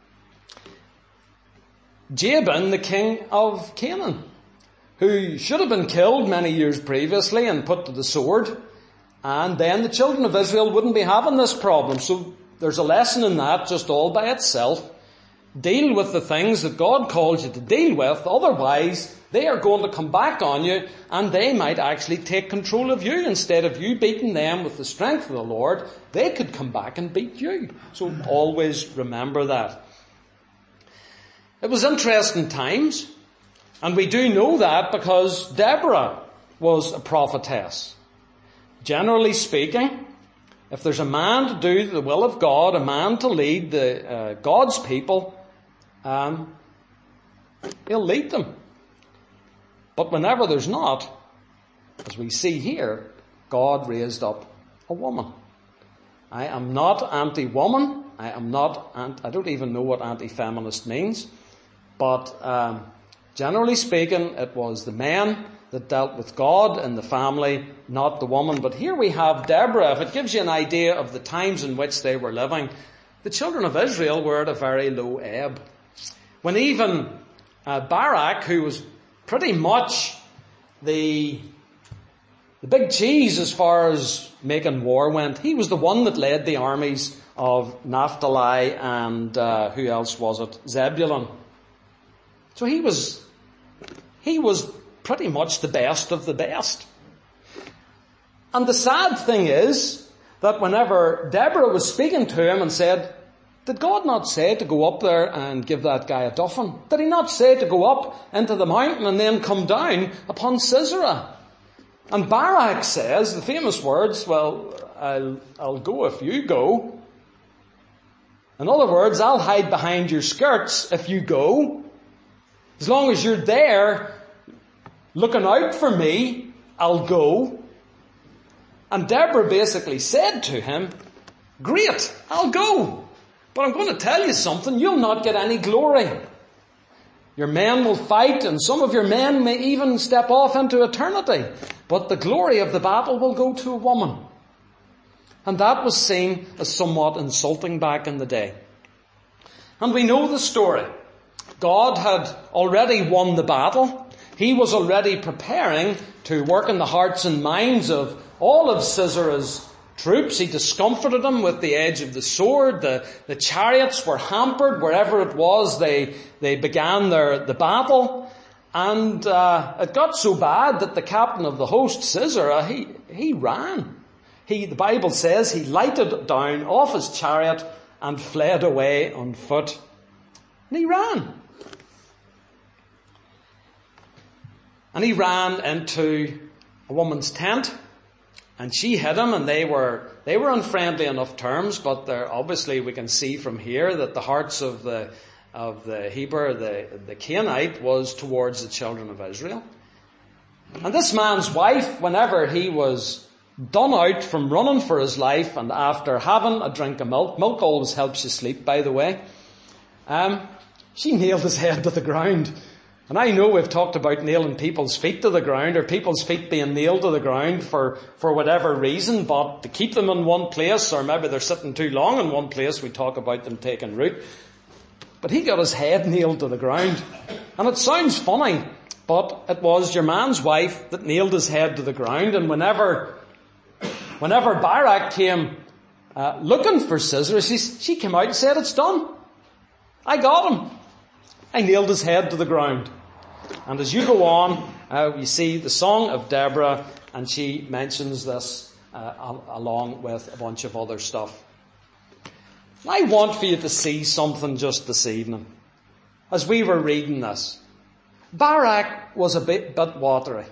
Jabin, the king of Canaan, who should have been killed many years previously and put to the sword. And then the children of Israel wouldn't be having this problem. So there's a lesson in that just all by itself. Deal with the things that God calls you to deal with. Otherwise, they are going to come back on you and they might actually take control of you. Instead of you beating them with the strength of the Lord, they could come back and beat you. So always remember that. It was interesting times. And we do know that because Deborah was a prophetess. Generally speaking, if there's a man to do the will of God, a man to lead the uh, God's people, um, he'll lead them. But whenever there's not, as we see here, God raised up a woman. I am not anti-woman. I am not. Anti- I don't even know what anti-feminist means. But um, generally speaking, it was the men that dealt with God in the family, not the woman. But here we have Deborah. If it gives you an idea of the times in which they were living, the children of Israel were at a very low ebb. When even uh, Barak, who was pretty much the, the big cheese as far as making war went, he was the one that led the armies of Naphtali and uh, who else was it? Zebulun. So he was, he was pretty much the best of the best. And the sad thing is that whenever Deborah was speaking to him and said, did God not say to go up there and give that guy a duffin? Did he not say to go up into the mountain and then come down upon Sisera? And Barak says the famous words, well, I'll, I'll go if you go. In other words, I'll hide behind your skirts if you go. As long as you're there looking out for me, I'll go. And Deborah basically said to him, great, I'll go. But I'm going to tell you something, you'll not get any glory. Your men will fight, and some of your men may even step off into eternity. But the glory of the battle will go to a woman. And that was seen as somewhat insulting back in the day. And we know the story. God had already won the battle. He was already preparing to work in the hearts and minds of all of Sisera's troops. He discomfited them with the edge of the sword. The, the chariots were hampered. Wherever it was, they, they began their, the battle. And uh, it got so bad that the captain of the host, Sisera, he, he ran. He, the Bible says he lighted down off his chariot and fled away on foot. And he ran. And he ran into a woman's tent. And she hid him, and they were they were on friendly enough terms, but there obviously we can see from here that the hearts of the of the Heber, the, the Canaanite, was towards the children of Israel. And this man's wife, whenever he was done out from running for his life, and after having a drink of milk, milk always helps you sleep, by the way, um, she nailed his head to the ground. And I know we've talked about nailing people's feet to the ground, or people's feet being nailed to the ground for, for whatever reason, but to keep them in one place, or maybe they're sitting too long in one place, we talk about them taking root. But he got his head nailed to the ground. And it sounds funny, but it was your man's wife that nailed his head to the ground. And whenever, whenever Barak came uh, looking for Sisera, she, she came out and said, it's done. I got him. I nailed his head to the ground. And as you go on, uh, you see the song of Deborah, and she mentions this uh, along with a bunch of other stuff. I want for you to see something just this evening. As we were reading this, Barak was a bit, bit watery.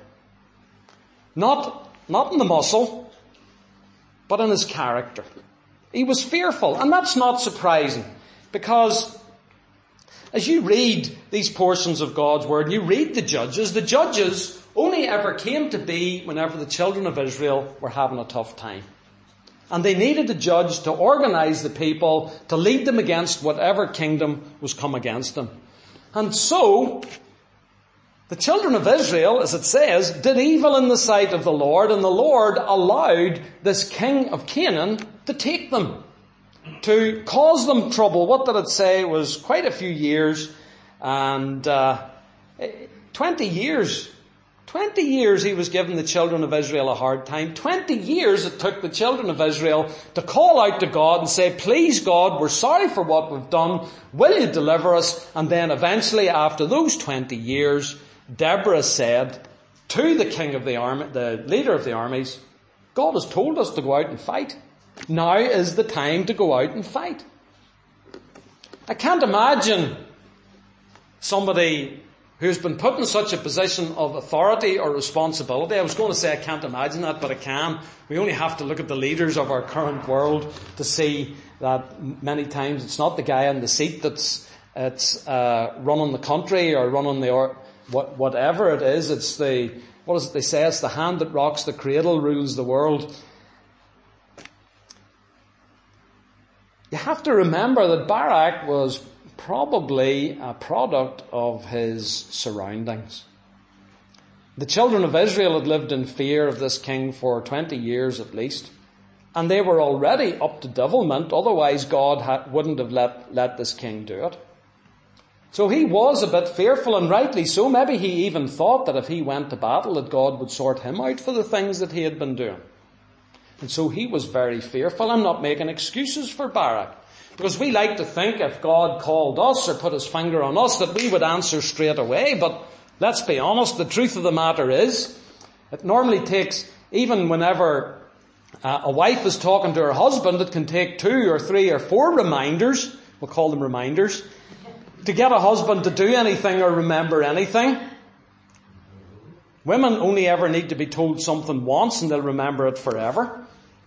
Not, not in the muscle, but in his character. He was fearful, and that's not surprising, because as you read these portions of God's Word, and you read the Judges, the Judges only ever came to be whenever the children of Israel were having a tough time. And they needed a judge to organize the people, to lead them against whatever kingdom was come against them. And so, the children of Israel, as it says, did evil in the sight of the Lord, and the Lord allowed this king of Canaan to take them, to cause them trouble. What did it say? It was quite a few years, and uh, twenty years. Twenty years he was giving the children of Israel a hard time. Twenty years it took the children of Israel to call out to God and say, please God, we're sorry for what we've done. Will you deliver us? And then eventually, after those twenty years, Deborah said to the king of the army, the leader of the armies, God has told us to go out and fight. Now is the time to go out and fight. I can't imagine somebody who's been put in such a position of authority or responsibility. I was going to say I can't imagine that, but I can. We only have to look at the leaders of our current world to see that many times it's not the guy in the seat that's it's uh, running the country or running the or what, whatever it is. It's the, what is it they say? It's the hand that rocks the cradle rules the world. You have to remember that Barak was probably a product of his surroundings. The children of Israel had lived in fear of this king for twenty years at least, and they were already up to devilment, otherwise God ha- wouldn't have let, let this king do it. So he was a bit fearful, and rightly so. Maybe he even thought that if he went to battle that God would sort him out for the things that he had been doing. And so he was very fearful. I'm not making excuses for Barak, because we like to think if God called us or put his finger on us that we would answer straight away. But let's be honest, the truth of the matter is, it normally takes, even whenever Uh, a wife is talking to her husband, it can take two or three or four reminders, we'll call them reminders, to get a husband to do anything or remember anything. Women only ever need to be told something once and they'll remember it forever.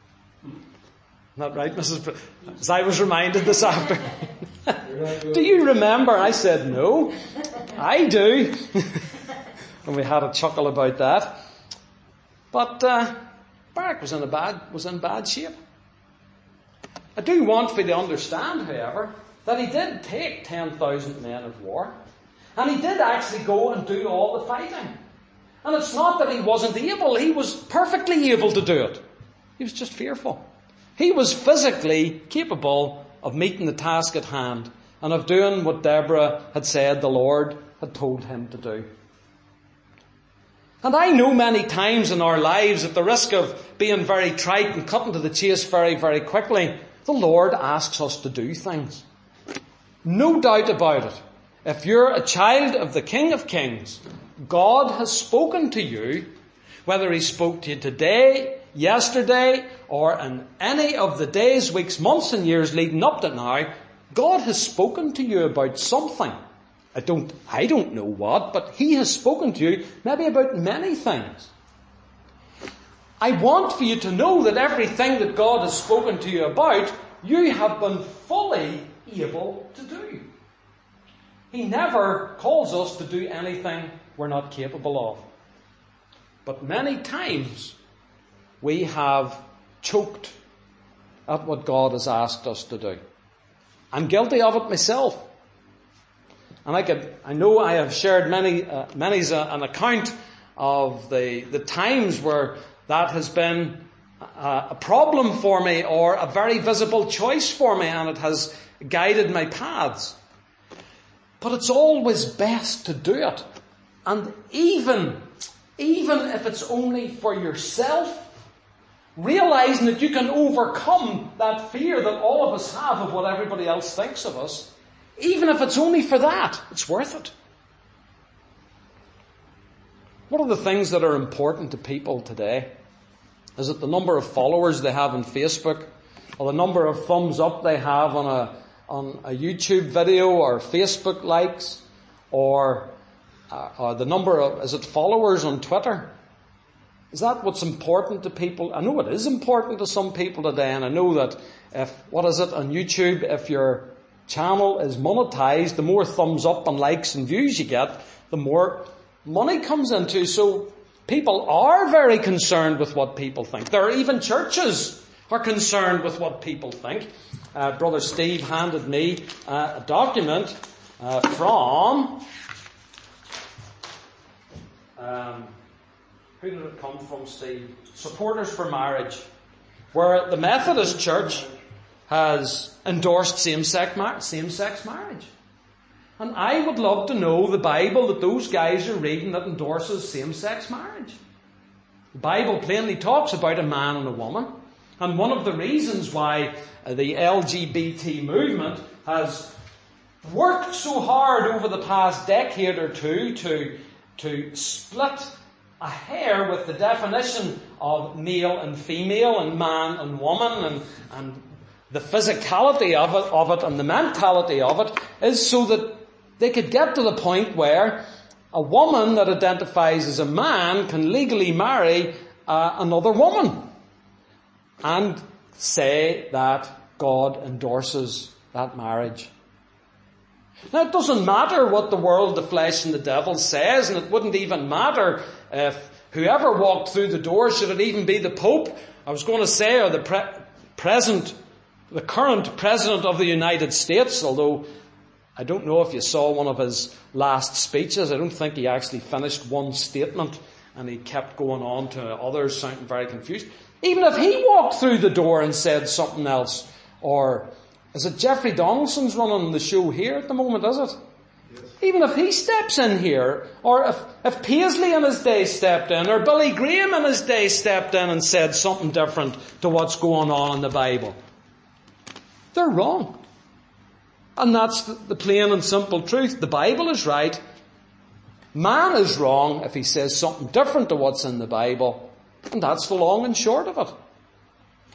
Not right, Missus P- As I was reminded this afternoon. Do you remember? I said, no. I do. And we had a chuckle about that. But uh, Barak was in a bad was in bad shape. I do want for you to understand, however, that he did take ten thousand men of war. And he did actually go and do all the fighting. And it's not that he wasn't able. He was perfectly able to do it. He was just fearful. He was physically capable of meeting the task at hand and of doing what Deborah had said the Lord had told him to do. And I know many times in our lives, at the risk of being very trite and cutting to the chase very, very quickly, the Lord asks us to do things. No doubt about it. If you're a child of the King of Kings, God has spoken to you, whether He spoke to you today, yesterday, or in any of the days, weeks, months and years leading up to now, God has spoken to you about something. I don't, I don't know what, but He has spoken to you maybe about many things. I want for you to know that everything that God has spoken to you about, you have been fully able to do. He never calls us to do anything we're not capable of. But many times we have choked at what God has asked us to do. I'm guilty of it myself. And I could, I know I have shared many, uh, many's a, an account of the, the times where that has been a, a problem for me or a very visible choice for me, and it has guided my paths. But it's always best to do it. And even, even if it's only for yourself, realizing that you can overcome that fear that all of us have of what everybody else thinks of us, even if it's only for that, it's worth it. What are the things that are important to people today? Is it the number of followers they have on Facebook, or the number of thumbs up they have on a on a YouTube video, or Facebook likes, or, uh, or the number of, is it followers on Twitter? Is that what's important to people? I know it is important to some people today, and I know that if, what is it, on YouTube, if your channel is monetized, the more thumbs up and likes and views you get, the more money comes into. So people are very concerned with what people think. There are even churches are concerned with what people think. Uh, Brother Steve handed me uh, a document uh, from, um, who did it come from, Steve? Supporters for Marriage, where the Methodist Church has endorsed same-sex, mar- same-sex marriage. And I would love to know the Bible that those guys are reading that endorses same-sex marriage. The Bible plainly talks about a man and a woman. And one of the reasons why the L G B T movement has worked so hard over the past decade or two to, to split a hair with the definition of male and female and man and woman and, and the physicality of it, of it and the mentality of it is so that they could get to the point where a woman that identifies as a man can legally marry uh, another woman and say that God endorses that marriage. Now, it doesn't matter what the world, the flesh and the devil says, and it wouldn't even matter if whoever walked through the door, should it even be the Pope, I was going to say, or the pre- present, the current President of the United States, although I don't know if you saw one of his last speeches. I don't think he actually finished one statement and he kept going on to others, sounding very confused. Even if he walked through the door and said something else, or is it Jeffrey Donaldson's running the show here at the moment, is it? Yes. Even if he steps in here, or if, if Paisley in his day stepped in, or Billy Graham in his day stepped in and said something different to what's going on in the Bible, they're wrong. And that's the, the plain and simple truth. The Bible is right. Man is wrong if he says something different to what's in the Bible. And that's the long and short of it.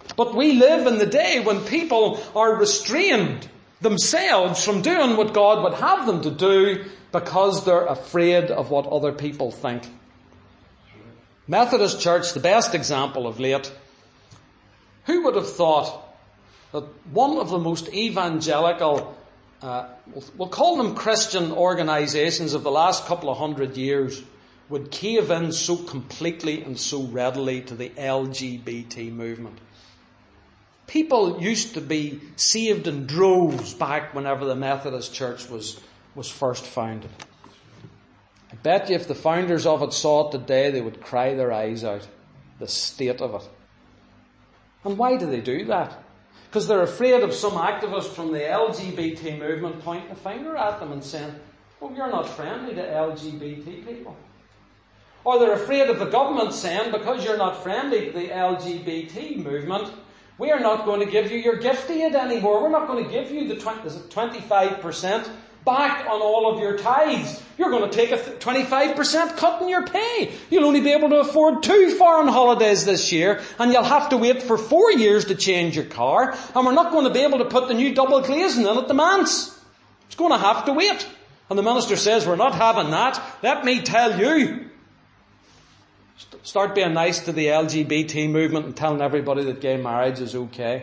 But we live in the day when people are restrained themselves from doing what God would have them to do because they're afraid of what other people think. Methodist Church, the best example of late. Who would have thought that one of the most evangelical, uh, we'll call them Christian organisations of the last couple of hundred years, would cave in so completely and so readily to the L G B T movement? People used to be saved in droves back whenever the Methodist Church was, was first founded. I bet you if the founders of it saw it today, they would cry their eyes out. The state of it. And why do they do that? Because they're afraid of some activist from the L G B T movement pointing a finger at them and saying, "Oh, you're not friendly to L G B T people." Or they're afraid of the government saying, because you're not friendly to the L G B T movement, we are not going to give you your gift aid anymore. We're not going to give you the twenty-five percent back on all of your tithes. You're going to take a twenty-five percent cut in your pay. You'll only be able to afford two foreign holidays this year, and you'll have to wait for four years to change your car, and we're not going to be able to put the new double glazing in at the manse. It's going to have to wait. And the minister says, we're not having that. Let me tell you. Start being nice to the L G B T movement and telling everybody that gay marriage is okay.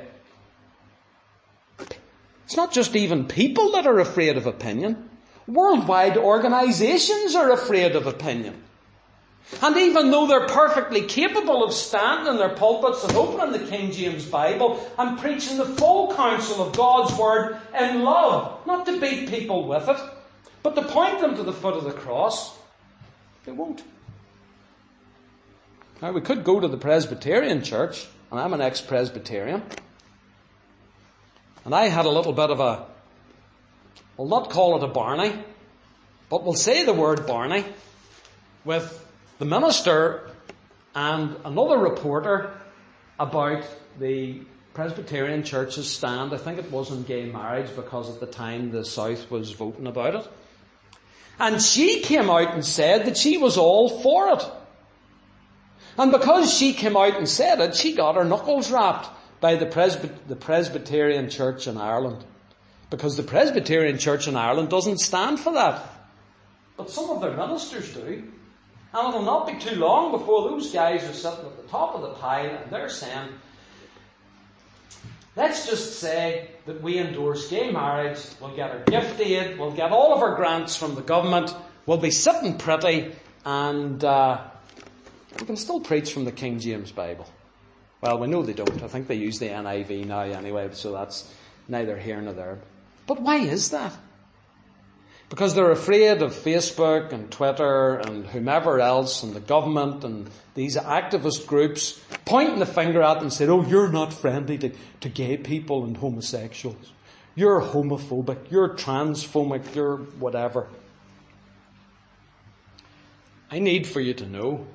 It's not just even people that are afraid of opinion. Worldwide organisations are afraid of opinion. And even though they're perfectly capable of standing in their pulpits and opening the King James Bible and preaching the full counsel of God's Word in love, not to beat people with it, but to point them to the foot of the cross, they won't. Now, we could go to the Presbyterian Church, and I'm an ex-Presbyterian, and I had a little bit of a, we'll not call it a Barney, but we'll say the word Barney, with the minister and another reporter about the Presbyterian Church's stand. I think it was on gay marriage, because at the time the South was voting about it. And she came out and said that she was all for it. And because she came out and said it, she got her knuckles rapped by the, Presby- the Presbyterian Church in Ireland. Because the Presbyterian Church in Ireland doesn't stand for that. But some of their ministers do. And it'll not be too long before those guys are sitting at the top of the pile and they're saying, let's just say that we endorse gay marriage, we'll get our gift aid, we'll get all of our grants from the government, we'll be sitting pretty, and uh, we can still preach from the King James Bible. Well, we know they don't. I think they use the N I V now anyway, so that's neither here nor there. But why is that? Because they're afraid of Facebook and Twitter and whomever else and the government and these activist groups pointing the finger at them and saying, oh, you're not friendly to, to gay people and homosexuals. You're homophobic. You're transphobic. You're whatever. I need for you to know,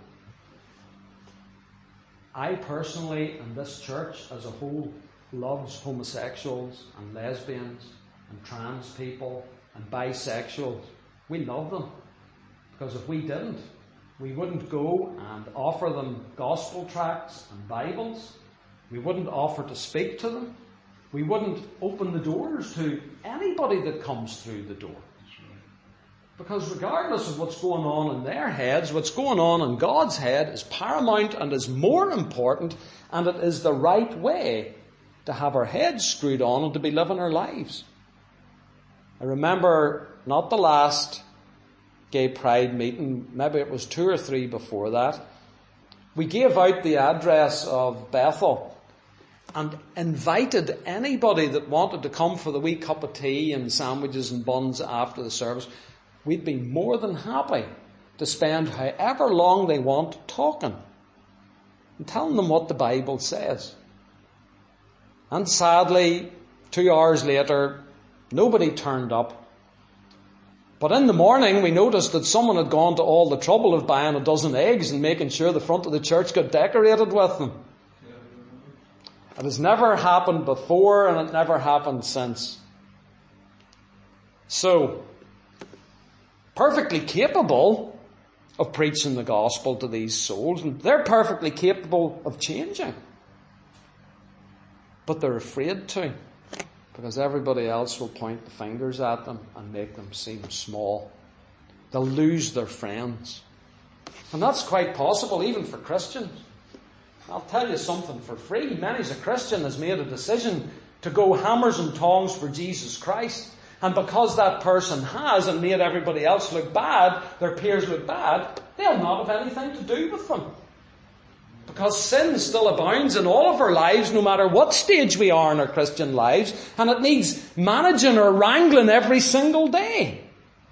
I personally, and this church as a whole, loves homosexuals and lesbians and trans people and bisexuals. We love them. Because if we didn't, we wouldn't go and offer them gospel tracts and Bibles. We wouldn't offer to speak to them. We wouldn't open the doors to anybody that comes through the door. Because regardless of what's going on in their heads, what's going on in God's head is paramount and is more important, and it is the right way to have our heads screwed on and to be living our lives. I remember not the last gay pride meeting, maybe it was two or three before that. We gave out the address of Bethel and invited anybody that wanted to come for the wee cup of tea and sandwiches and buns after the service. We'd be more than happy to spend however long they want talking and telling them what the Bible says. And sadly, two hours later, nobody turned up. But in the morning, we noticed that someone had gone to all the trouble of buying a dozen eggs and making sure the front of the church got decorated with them. It has never happened before, and it never happened since. So, perfectly capable of preaching the gospel to these souls, and they're perfectly capable of changing. But they're afraid to, because everybody else will point the fingers at them and make them seem small. They'll lose their friends. And that's quite possible even for Christians. I'll tell you something for free. Many's a Christian has made a decision to go hammers and tongs for Jesus Christ. And because that person has and made everybody else look bad, their peers look bad, they'll not have anything to do with them. Because sin still abounds in all of our lives, no matter what stage we are in our Christian lives, and it needs managing or wrangling every single day.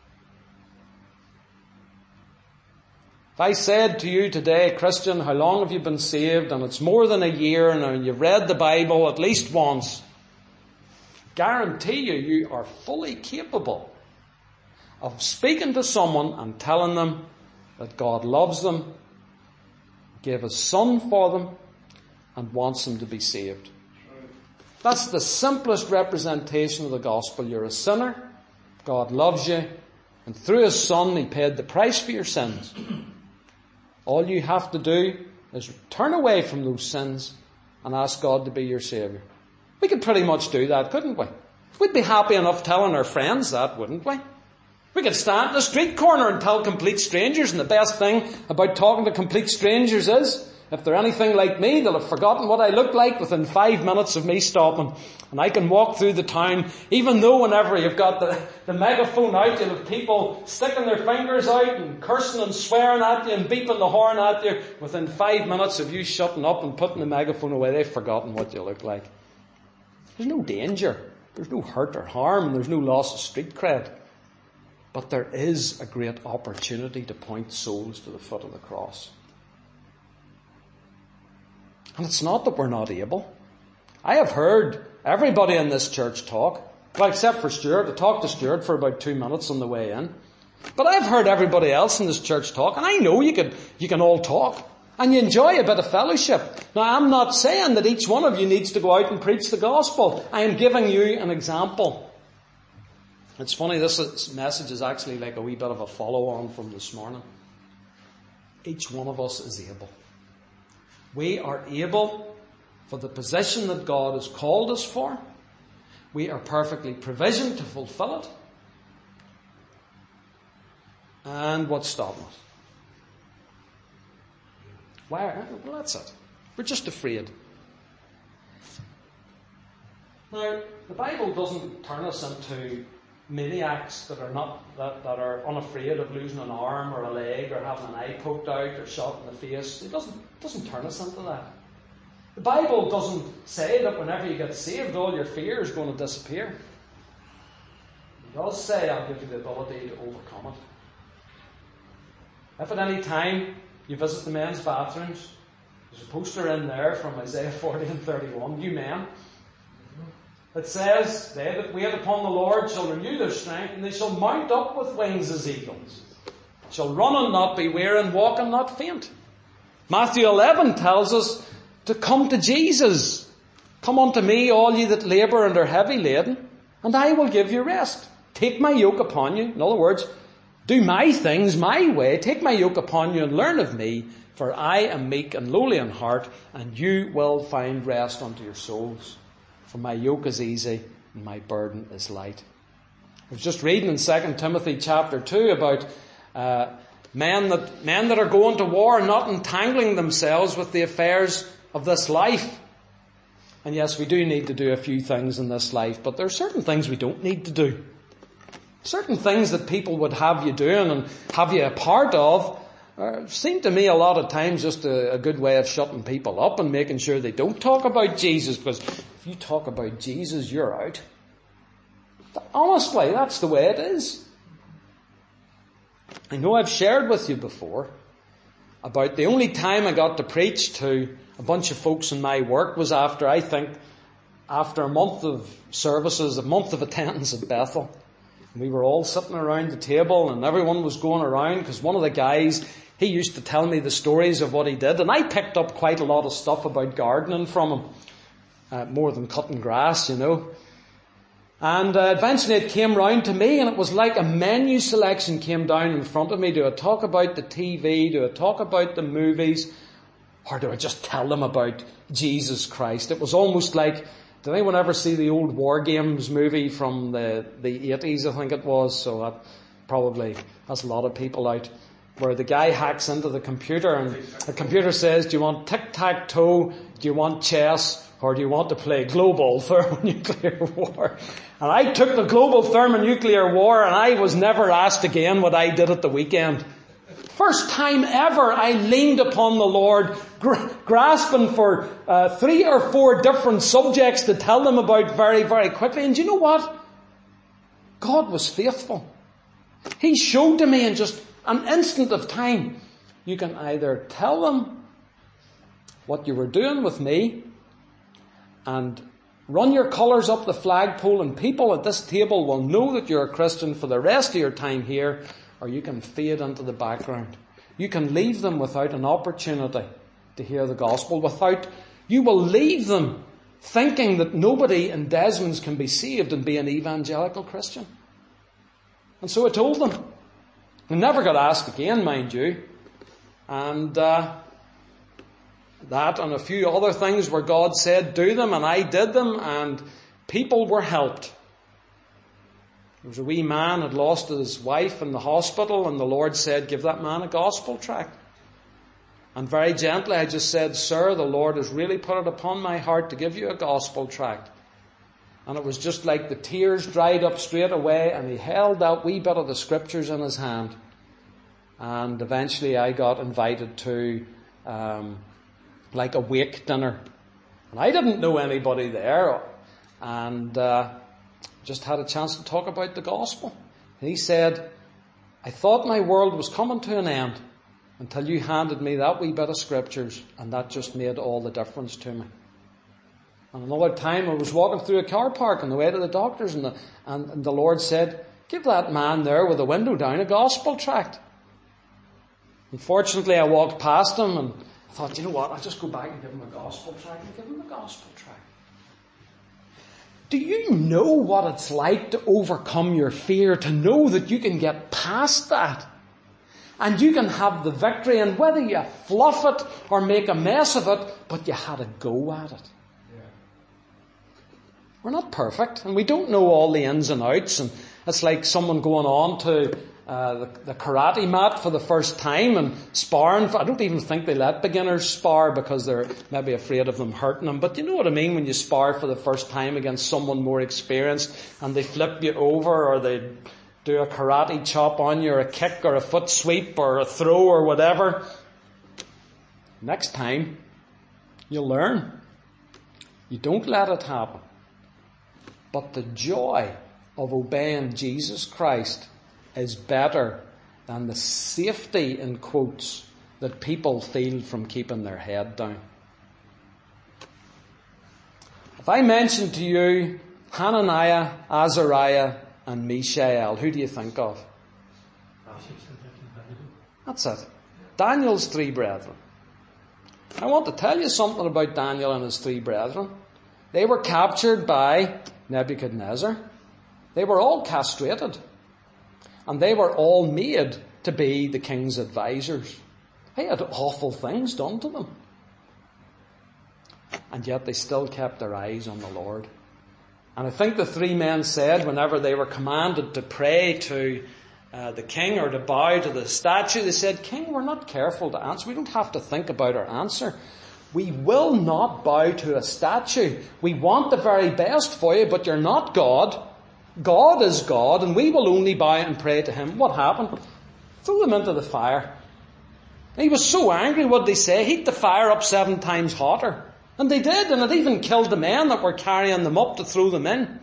If I said to you today, Christian, how long have you been saved? And it's more than a year now, and you've read the Bible at least once. Guarantee you, you are fully capable of speaking to someone and telling them that God loves them, gave His Son for them, and wants them to be saved. That's the simplest representation of the gospel. You're a sinner, God loves you, and through His Son He paid the price for your sins. All you have to do is turn away from those sins and ask God to be your Saviour. We could pretty much do that, couldn't we? We'd be happy enough telling our friends that, wouldn't we? We could stand in the street corner and tell complete strangers, and the best thing about talking to complete strangers is, if they're anything like me, they'll have forgotten what I look like within five minutes of me stopping. And I can walk through the town, even though whenever you've got the, the megaphone out, you'll have people sticking their fingers out and cursing and swearing at you and beeping the horn at you. Within five minutes of you shutting up and putting the megaphone away, they've forgotten what you look like. There's no danger. There's no hurt or harm. There's no loss of street cred. But there is a great opportunity to point souls to the foot of the cross. And it's not that we're not able. I have heard everybody in this church talk, well, except for Stuart. I talked to Stuart for about two minutes on the way in. But I've heard everybody else in this church talk, and I know you can, you can all talk, and you enjoy a bit of fellowship. Now, I'm not saying that each one of you needs to go out and preach the gospel. I am giving you an example. It's funny, this message is actually like a wee bit of a follow-on from this morning. Each one of us is able. We are able for the position that God has called us for. We are perfectly provisioned to fulfill it. And what's stopping us? Why? Well, that's it. We're just afraid. Now, the Bible doesn't turn us into maniacs that are not that, that are unafraid of losing an arm or a leg or having an eye poked out or shot in the face. It doesn't it doesn't turn us into that. The Bible doesn't say that whenever you get saved, all your fear is going to disappear. It does say, I'll give you the ability to overcome it. If at any time you visit the men's bathrooms, there's a poster in there from Isaiah forty and thirty-one, you men. It says, they that wait upon the Lord shall renew their strength, and they shall mount up with wings as eagles. Shall run and not be weary, and walk and not faint. Matthew eleven tells us to come to Jesus. Come unto me, all ye that labour and are heavy laden, and I will give you rest. Take my yoke upon you. In other words, do my things my way. Take my yoke upon you and learn of me, for I am meek and lowly in heart, and you will find rest unto your souls. For my yoke is easy and my burden is light. I was just reading in Second Timothy chapter two about uh, men that men that are going to war and not entangling themselves with the affairs of this life. And yes, we do need to do a few things in this life, but there are certain things we don't need to do. Certain things that people would have you doing and have you a part of uh, seem to me a lot of times just a, a good way of shutting people up and making sure they don't talk about Jesus, because if you talk about Jesus, you're out. Honestly, that's the way it is. I know I've shared with you before about the only time I got to preach to a bunch of folks in my work was after, I think, after a month of services, a month of attendance at Bethel. We were all sitting around the table and everyone was going around, because one of the guys, he used to tell me the stories of what he did, and I picked up quite a lot of stuff about gardening from him, uh, more than cutting grass, you know. And uh, eventually it came round to me, and it was like a menu selection came down in front of me. Do I talk about the T V? Do I talk about the movies? Or do I just tell them about Jesus Christ? It was almost like Did anyone ever see the old War Games movie from the, the eighties, I think it was? So that probably has a lot of people out. Where the guy hacks into the computer and the computer says, do you want tic-tac-toe, do you want chess, or do you want to play global thermonuclear war? And I took the global thermonuclear war and I was never asked again what I did at the weekend. First time ever I leaned upon the Lord, gr- grasping for uh, three or four different subjects to tell them about very, very quickly. And do you know what? God was faithful. He showed to me in just an instant of time. You can either tell them what you were doing with me and run your colours up the flagpole and people at this table will know that you're a Christian for the rest of your time here, or you can fade into the background. You can leave them without an opportunity to hear the gospel. Without, you will leave them thinking that nobody in Desmond's can be saved and be an evangelical Christian. And so I told them. I never got asked again, mind you. And uh, that and a few other things where God said, do them, and I did them, and people were helped. There was a wee man had lost his wife in the hospital, and the Lord said, give that man a gospel tract. And very gently I just said, sir, the Lord has really put it upon my heart to give you a gospel tract. And it was just like the tears dried up straight away, and he held that wee bit of the scriptures in his hand. And eventually I got invited to um, like a wake dinner. And I didn't know anybody there, and uh, just had a chance to talk about the gospel. And he said, I thought my world was coming to an end until you handed me that wee bit of scriptures, and that just made all the difference to me. And another time I was walking through a car park on the way to the doctor's, and the, and, and the Lord said, give that man there with the window down a gospel tract. Unfortunately, I walked past him and I thought, you know what, I'll just go back and give him a gospel tract and give him a gospel tract. Do you know what it's like to overcome your fear, to know that you can get past that? And you can have the victory, and whether you fluff it or make a mess of it, but you had a go at it. We're not perfect, and we don't know all the ins and outs, and it's like someone going on to uh, the, the karate mat for the first time and sparring. I don't even think they let beginners spar because they're maybe afraid of them hurting them. But you know what I mean when you spar for the first time against someone more experienced and they flip you over, or they do a karate chop on you, or a kick or a foot sweep or a throw or whatever. Next time, you'll learn. You don't let it happen. But the joy of obeying Jesus Christ is better than the safety, in quotes, that people feel from keeping their head down. If I mention to you Hananiah, Azariah, and Mishael, who do you think of? That's it. Daniel's three brethren. I want to tell you something about Daniel and his three brethren. They were captured by Nebuchadnezzar. They were all castrated. And they were all made to be the king's advisors. They had awful things done to them. And yet they still kept their eyes on the Lord. And I think the three men said, whenever they were commanded to pray to uh, the king or to bow to the statue, they said, King, we're not careful to answer. We don't have to think about our answer. We will not bow to a statue. We want the very best for you, but you're not God. God is God, and we will only bow and pray to Him. What happened? Threw them into the fire. And he was so angry, what did they say? Heat the fire up seven times hotter. And they did, and it even killed the men that were carrying them up to throw them in.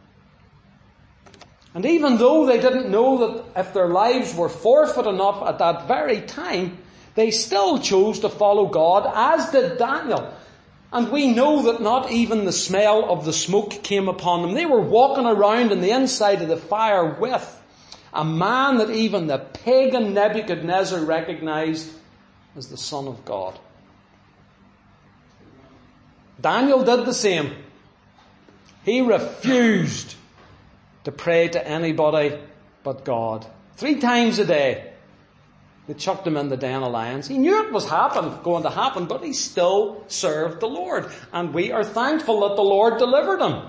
And even though they didn't know that if their lives were forfeit enough at that very time, they still chose to follow God, as did Daniel. And we know that not even the smell of the smoke came upon them. They were walking around in the inside of the fire with a man that even the pagan Nebuchadnezzar recognized as the Son of God. Daniel did the same. He refused to pray to anybody but God. Three times a day. They chucked him in the den of lions. He knew it was happen, going to happen, but he still served the Lord. And we are thankful that the Lord delivered him.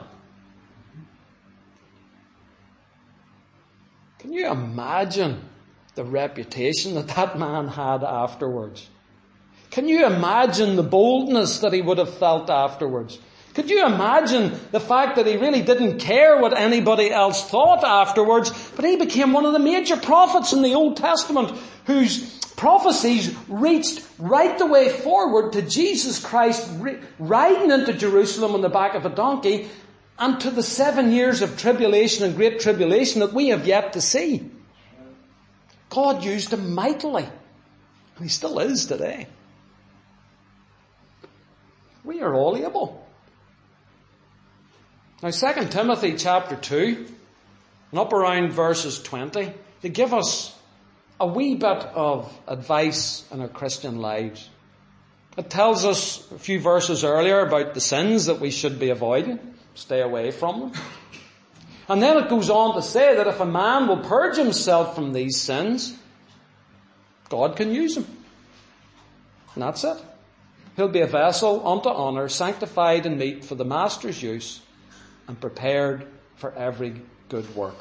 Can you imagine the reputation that that man had afterwards? Can you imagine the boldness that he would have felt afterwards? Could you imagine the fact that he really didn't care what anybody else thought afterwards, but he became one of the major prophets in the Old Testament whose prophecies reached right the way forward to Jesus Christ riding into Jerusalem on the back of a donkey and to the seven years of tribulation and great tribulation that we have yet to see. God used him mightily, and he still is today. We are all able. Now, Second Timothy chapter two, and up around verses twenty, they give us a wee bit of advice in our Christian lives. It tells us a few verses earlier about the sins that we should be avoiding, stay away from them. And then it goes on to say that if a man will purge himself from these sins, God can use him. And that's it. He'll be a vessel unto honour, sanctified and meet for the master's use, and prepared for every good work.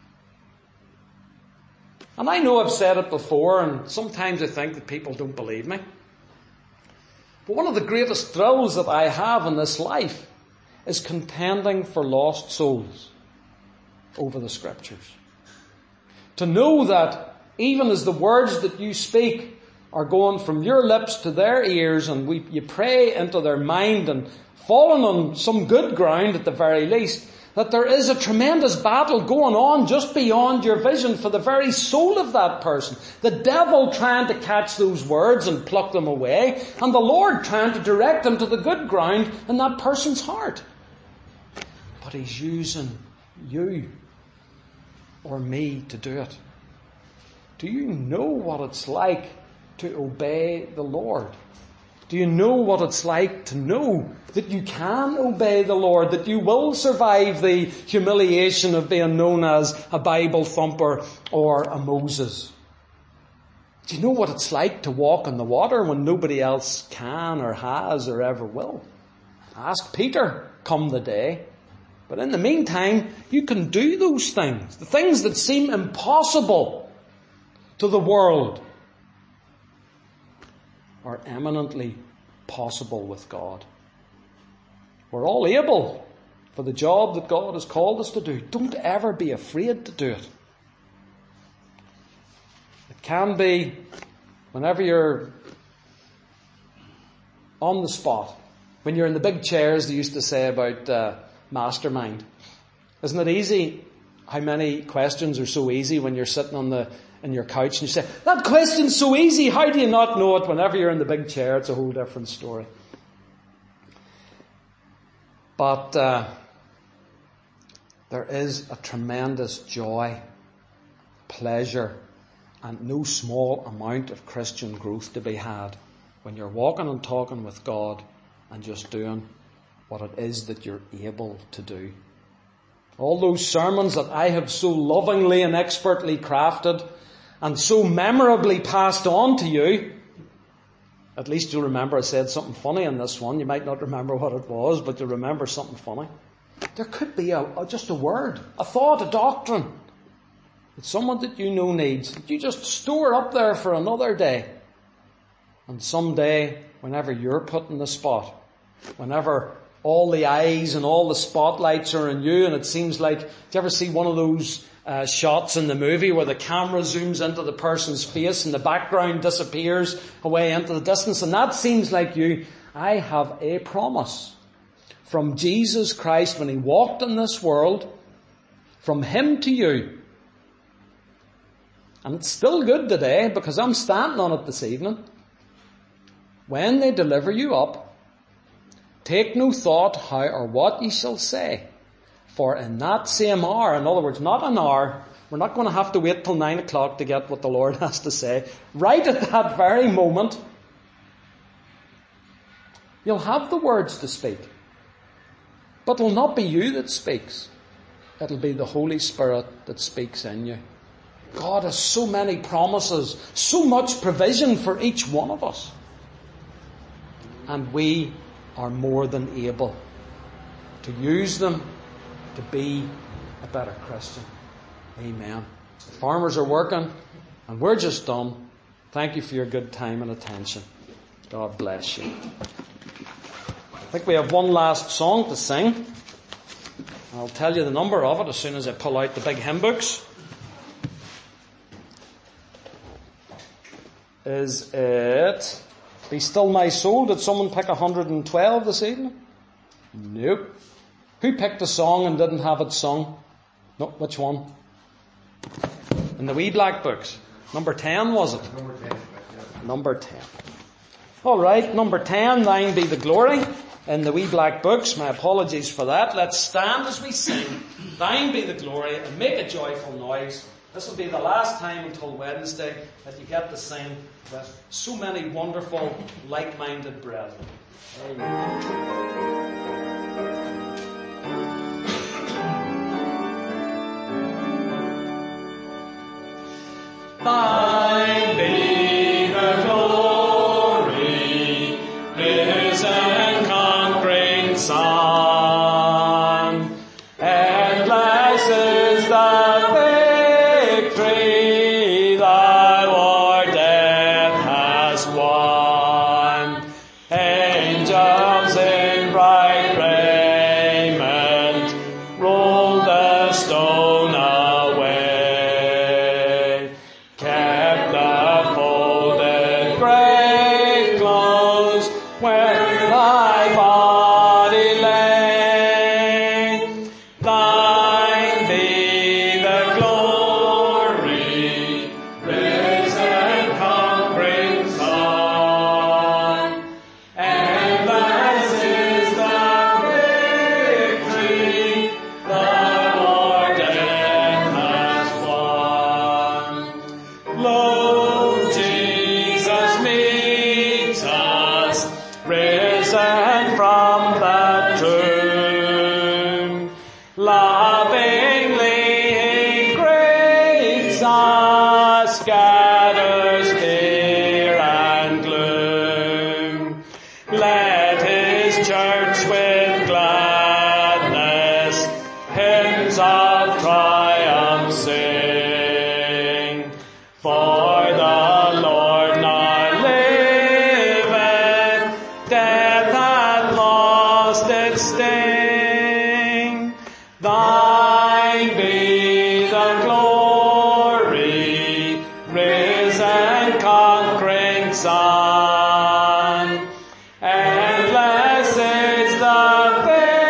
And I know I've said it before, and sometimes I think that people don't believe me. But one of the greatest thrills that I have in this life is contending for lost souls over the Scriptures. To know that even as the words that you speak are going from your lips to their ears, and we, you pray into their mind and falling on some good ground at the very least, that there is a tremendous battle going on just beyond your vision for the very soul of that person. The devil trying to catch those words and pluck them away, and the Lord trying to direct them to the good ground in that person's heart. But he's using you or me to do it. Do you know what it's like to obey the Lord? Do you know what it's like to know that you can obey the Lord, that you will survive the humiliation of being known as a Bible thumper or a Moses? Do you know what it's like to walk on the water when nobody else can or has or ever will? Ask Peter come the day. But in the meantime, you can do those things. The things that seem impossible to the world are eminently possible with God. We're all able for the job that God has called us to do. Don't ever be afraid to do it. It can be whenever you're on the spot. When you're in the big chairs, they used to say about uh, mastermind. Isn't it easy? How many questions are so easy when you're sitting on the in your couch and you say, that question's so easy, how do you not know it? Whenever you're in the big chair, it's a whole different story. But uh, there is a tremendous joy, pleasure, and no small amount of Christian growth to be had when you're walking and talking with God and just doing what it is that you're able to do. All those sermons that I have so lovingly and expertly crafted and so memorably passed on to you, at least you'll remember I said something funny in this one. You might not remember what it was, but you'll remember something funny. There could be a, a, just a word, a thought, a doctrine that someone that you know needs, that you just store up there for another day. And someday, whenever you're put in the spot, whenever all the eyes and all the spotlights are on you, and it seems like, do you ever see one of those uh, shots in the movie where the camera zooms into the person's face and the background disappears away into the distance, and that seems like you? I have a promise from Jesus Christ when he walked in this world, from him to you. And it's still good today because I'm standing on it this evening. When they deliver you up, take no thought how or what ye shall say. For in that same hour, in other words, not an hour, we're not going to have to wait till nine o'clock to get what the Lord has to say. Right at that very moment, you'll have the words to speak. But it'll not be you that speaks. It'll be the Holy Spirit that speaks in you. God has so many promises, so much provision for each one of us. And we are more than able to use them to be a better Christian. Amen. The farmers are working and we're just done. Thank you for your good time and attention. God bless you. I think we have one last song to sing. I'll tell you the number of it as soon as I pull out the big hymn books. Is it Be Still My Soul? Did someone pick one hundred twelve this evening? Nope. Who picked a song and didn't have it sung? No, which one? In the wee black books. Number ten, was it? Number ten. Yeah. Number ten. All right, number ten, Thine Be the Glory, in the wee black books. My apologies for that. Let's stand as we sing Thine Be the Glory and make a joyful noise. This will be the last time until Wednesday that you get to sing with so many wonderful, like-minded brethren. Amen. Thine be the glory, risen conquering Son. Endless is the victory thou o'er death hast won. Angels in bright raiment roll the stone away. Kept the folded grave close where thy body lay. Thine be the glory, risen conquering Son. Endless is the victory thou o'er death hast won. Lo, Jesus meets us, risen from the tomb. Lovingly he greets us, scatters fear and gloom. Let his church with gladness hymns of triumph sing. For the Lord now liveth, death hath lost its sting. Thine be the glory, risen conquering Son. Endless is the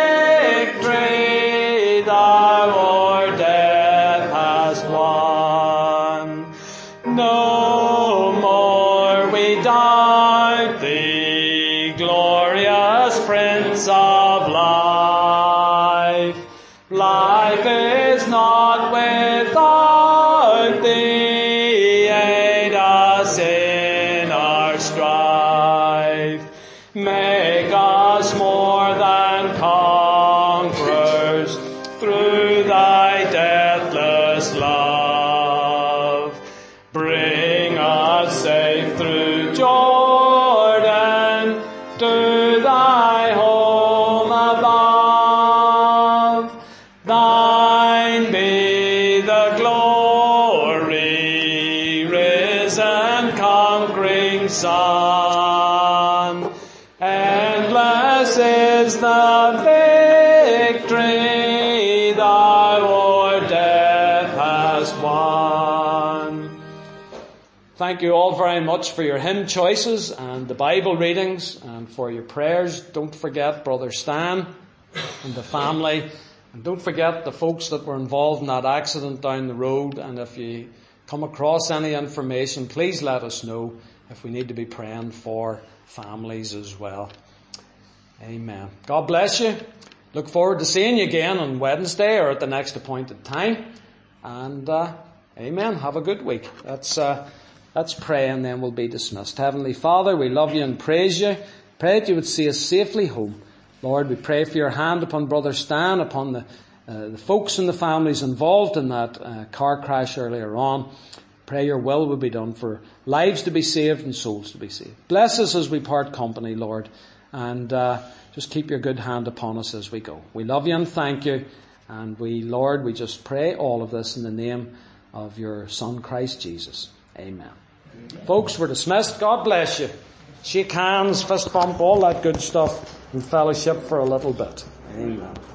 victory thou o'er death hast won. No more we doubt thee, glorious Prince of life. Life is not without thee, aid us in our strife. Make us more than conquerors through thy deathless love. Bring us safe through Jordan to thy home above. Thine be the glory, risen conquering Son. Endless is the victory thou o'er death hast won. Thank you all very much for your hymn choices and the Bible readings and for your prayers. Don't forget Brother Stan and the family. And don't forget the folks that were involved in that accident down the road. And if you come across any information, please let us know if we need to be praying for families as well. Amen. God bless you. Look forward to seeing you again on Wednesday or at the next appointed time. And uh, amen. Have a good week. Let's, uh, let's pray and then we'll be dismissed. Heavenly Father, we love you and praise you. Pray that you would see us safely home. Lord, we pray for your hand upon Brother Stan, upon the uh, the folks and the families involved in that uh, car crash earlier on. Pray your will will be done for lives to be saved and souls to be saved. Bless us as we part company, Lord, and uh, just keep your good hand upon us as we go. We love you and thank you. And we, Lord, we just pray all of this in the name of your Son, Christ Jesus. Amen. Amen. Folks, we're dismissed. God bless you. Shake hands, fist bump, all that good stuff, and fellowship for a little bit. Amen.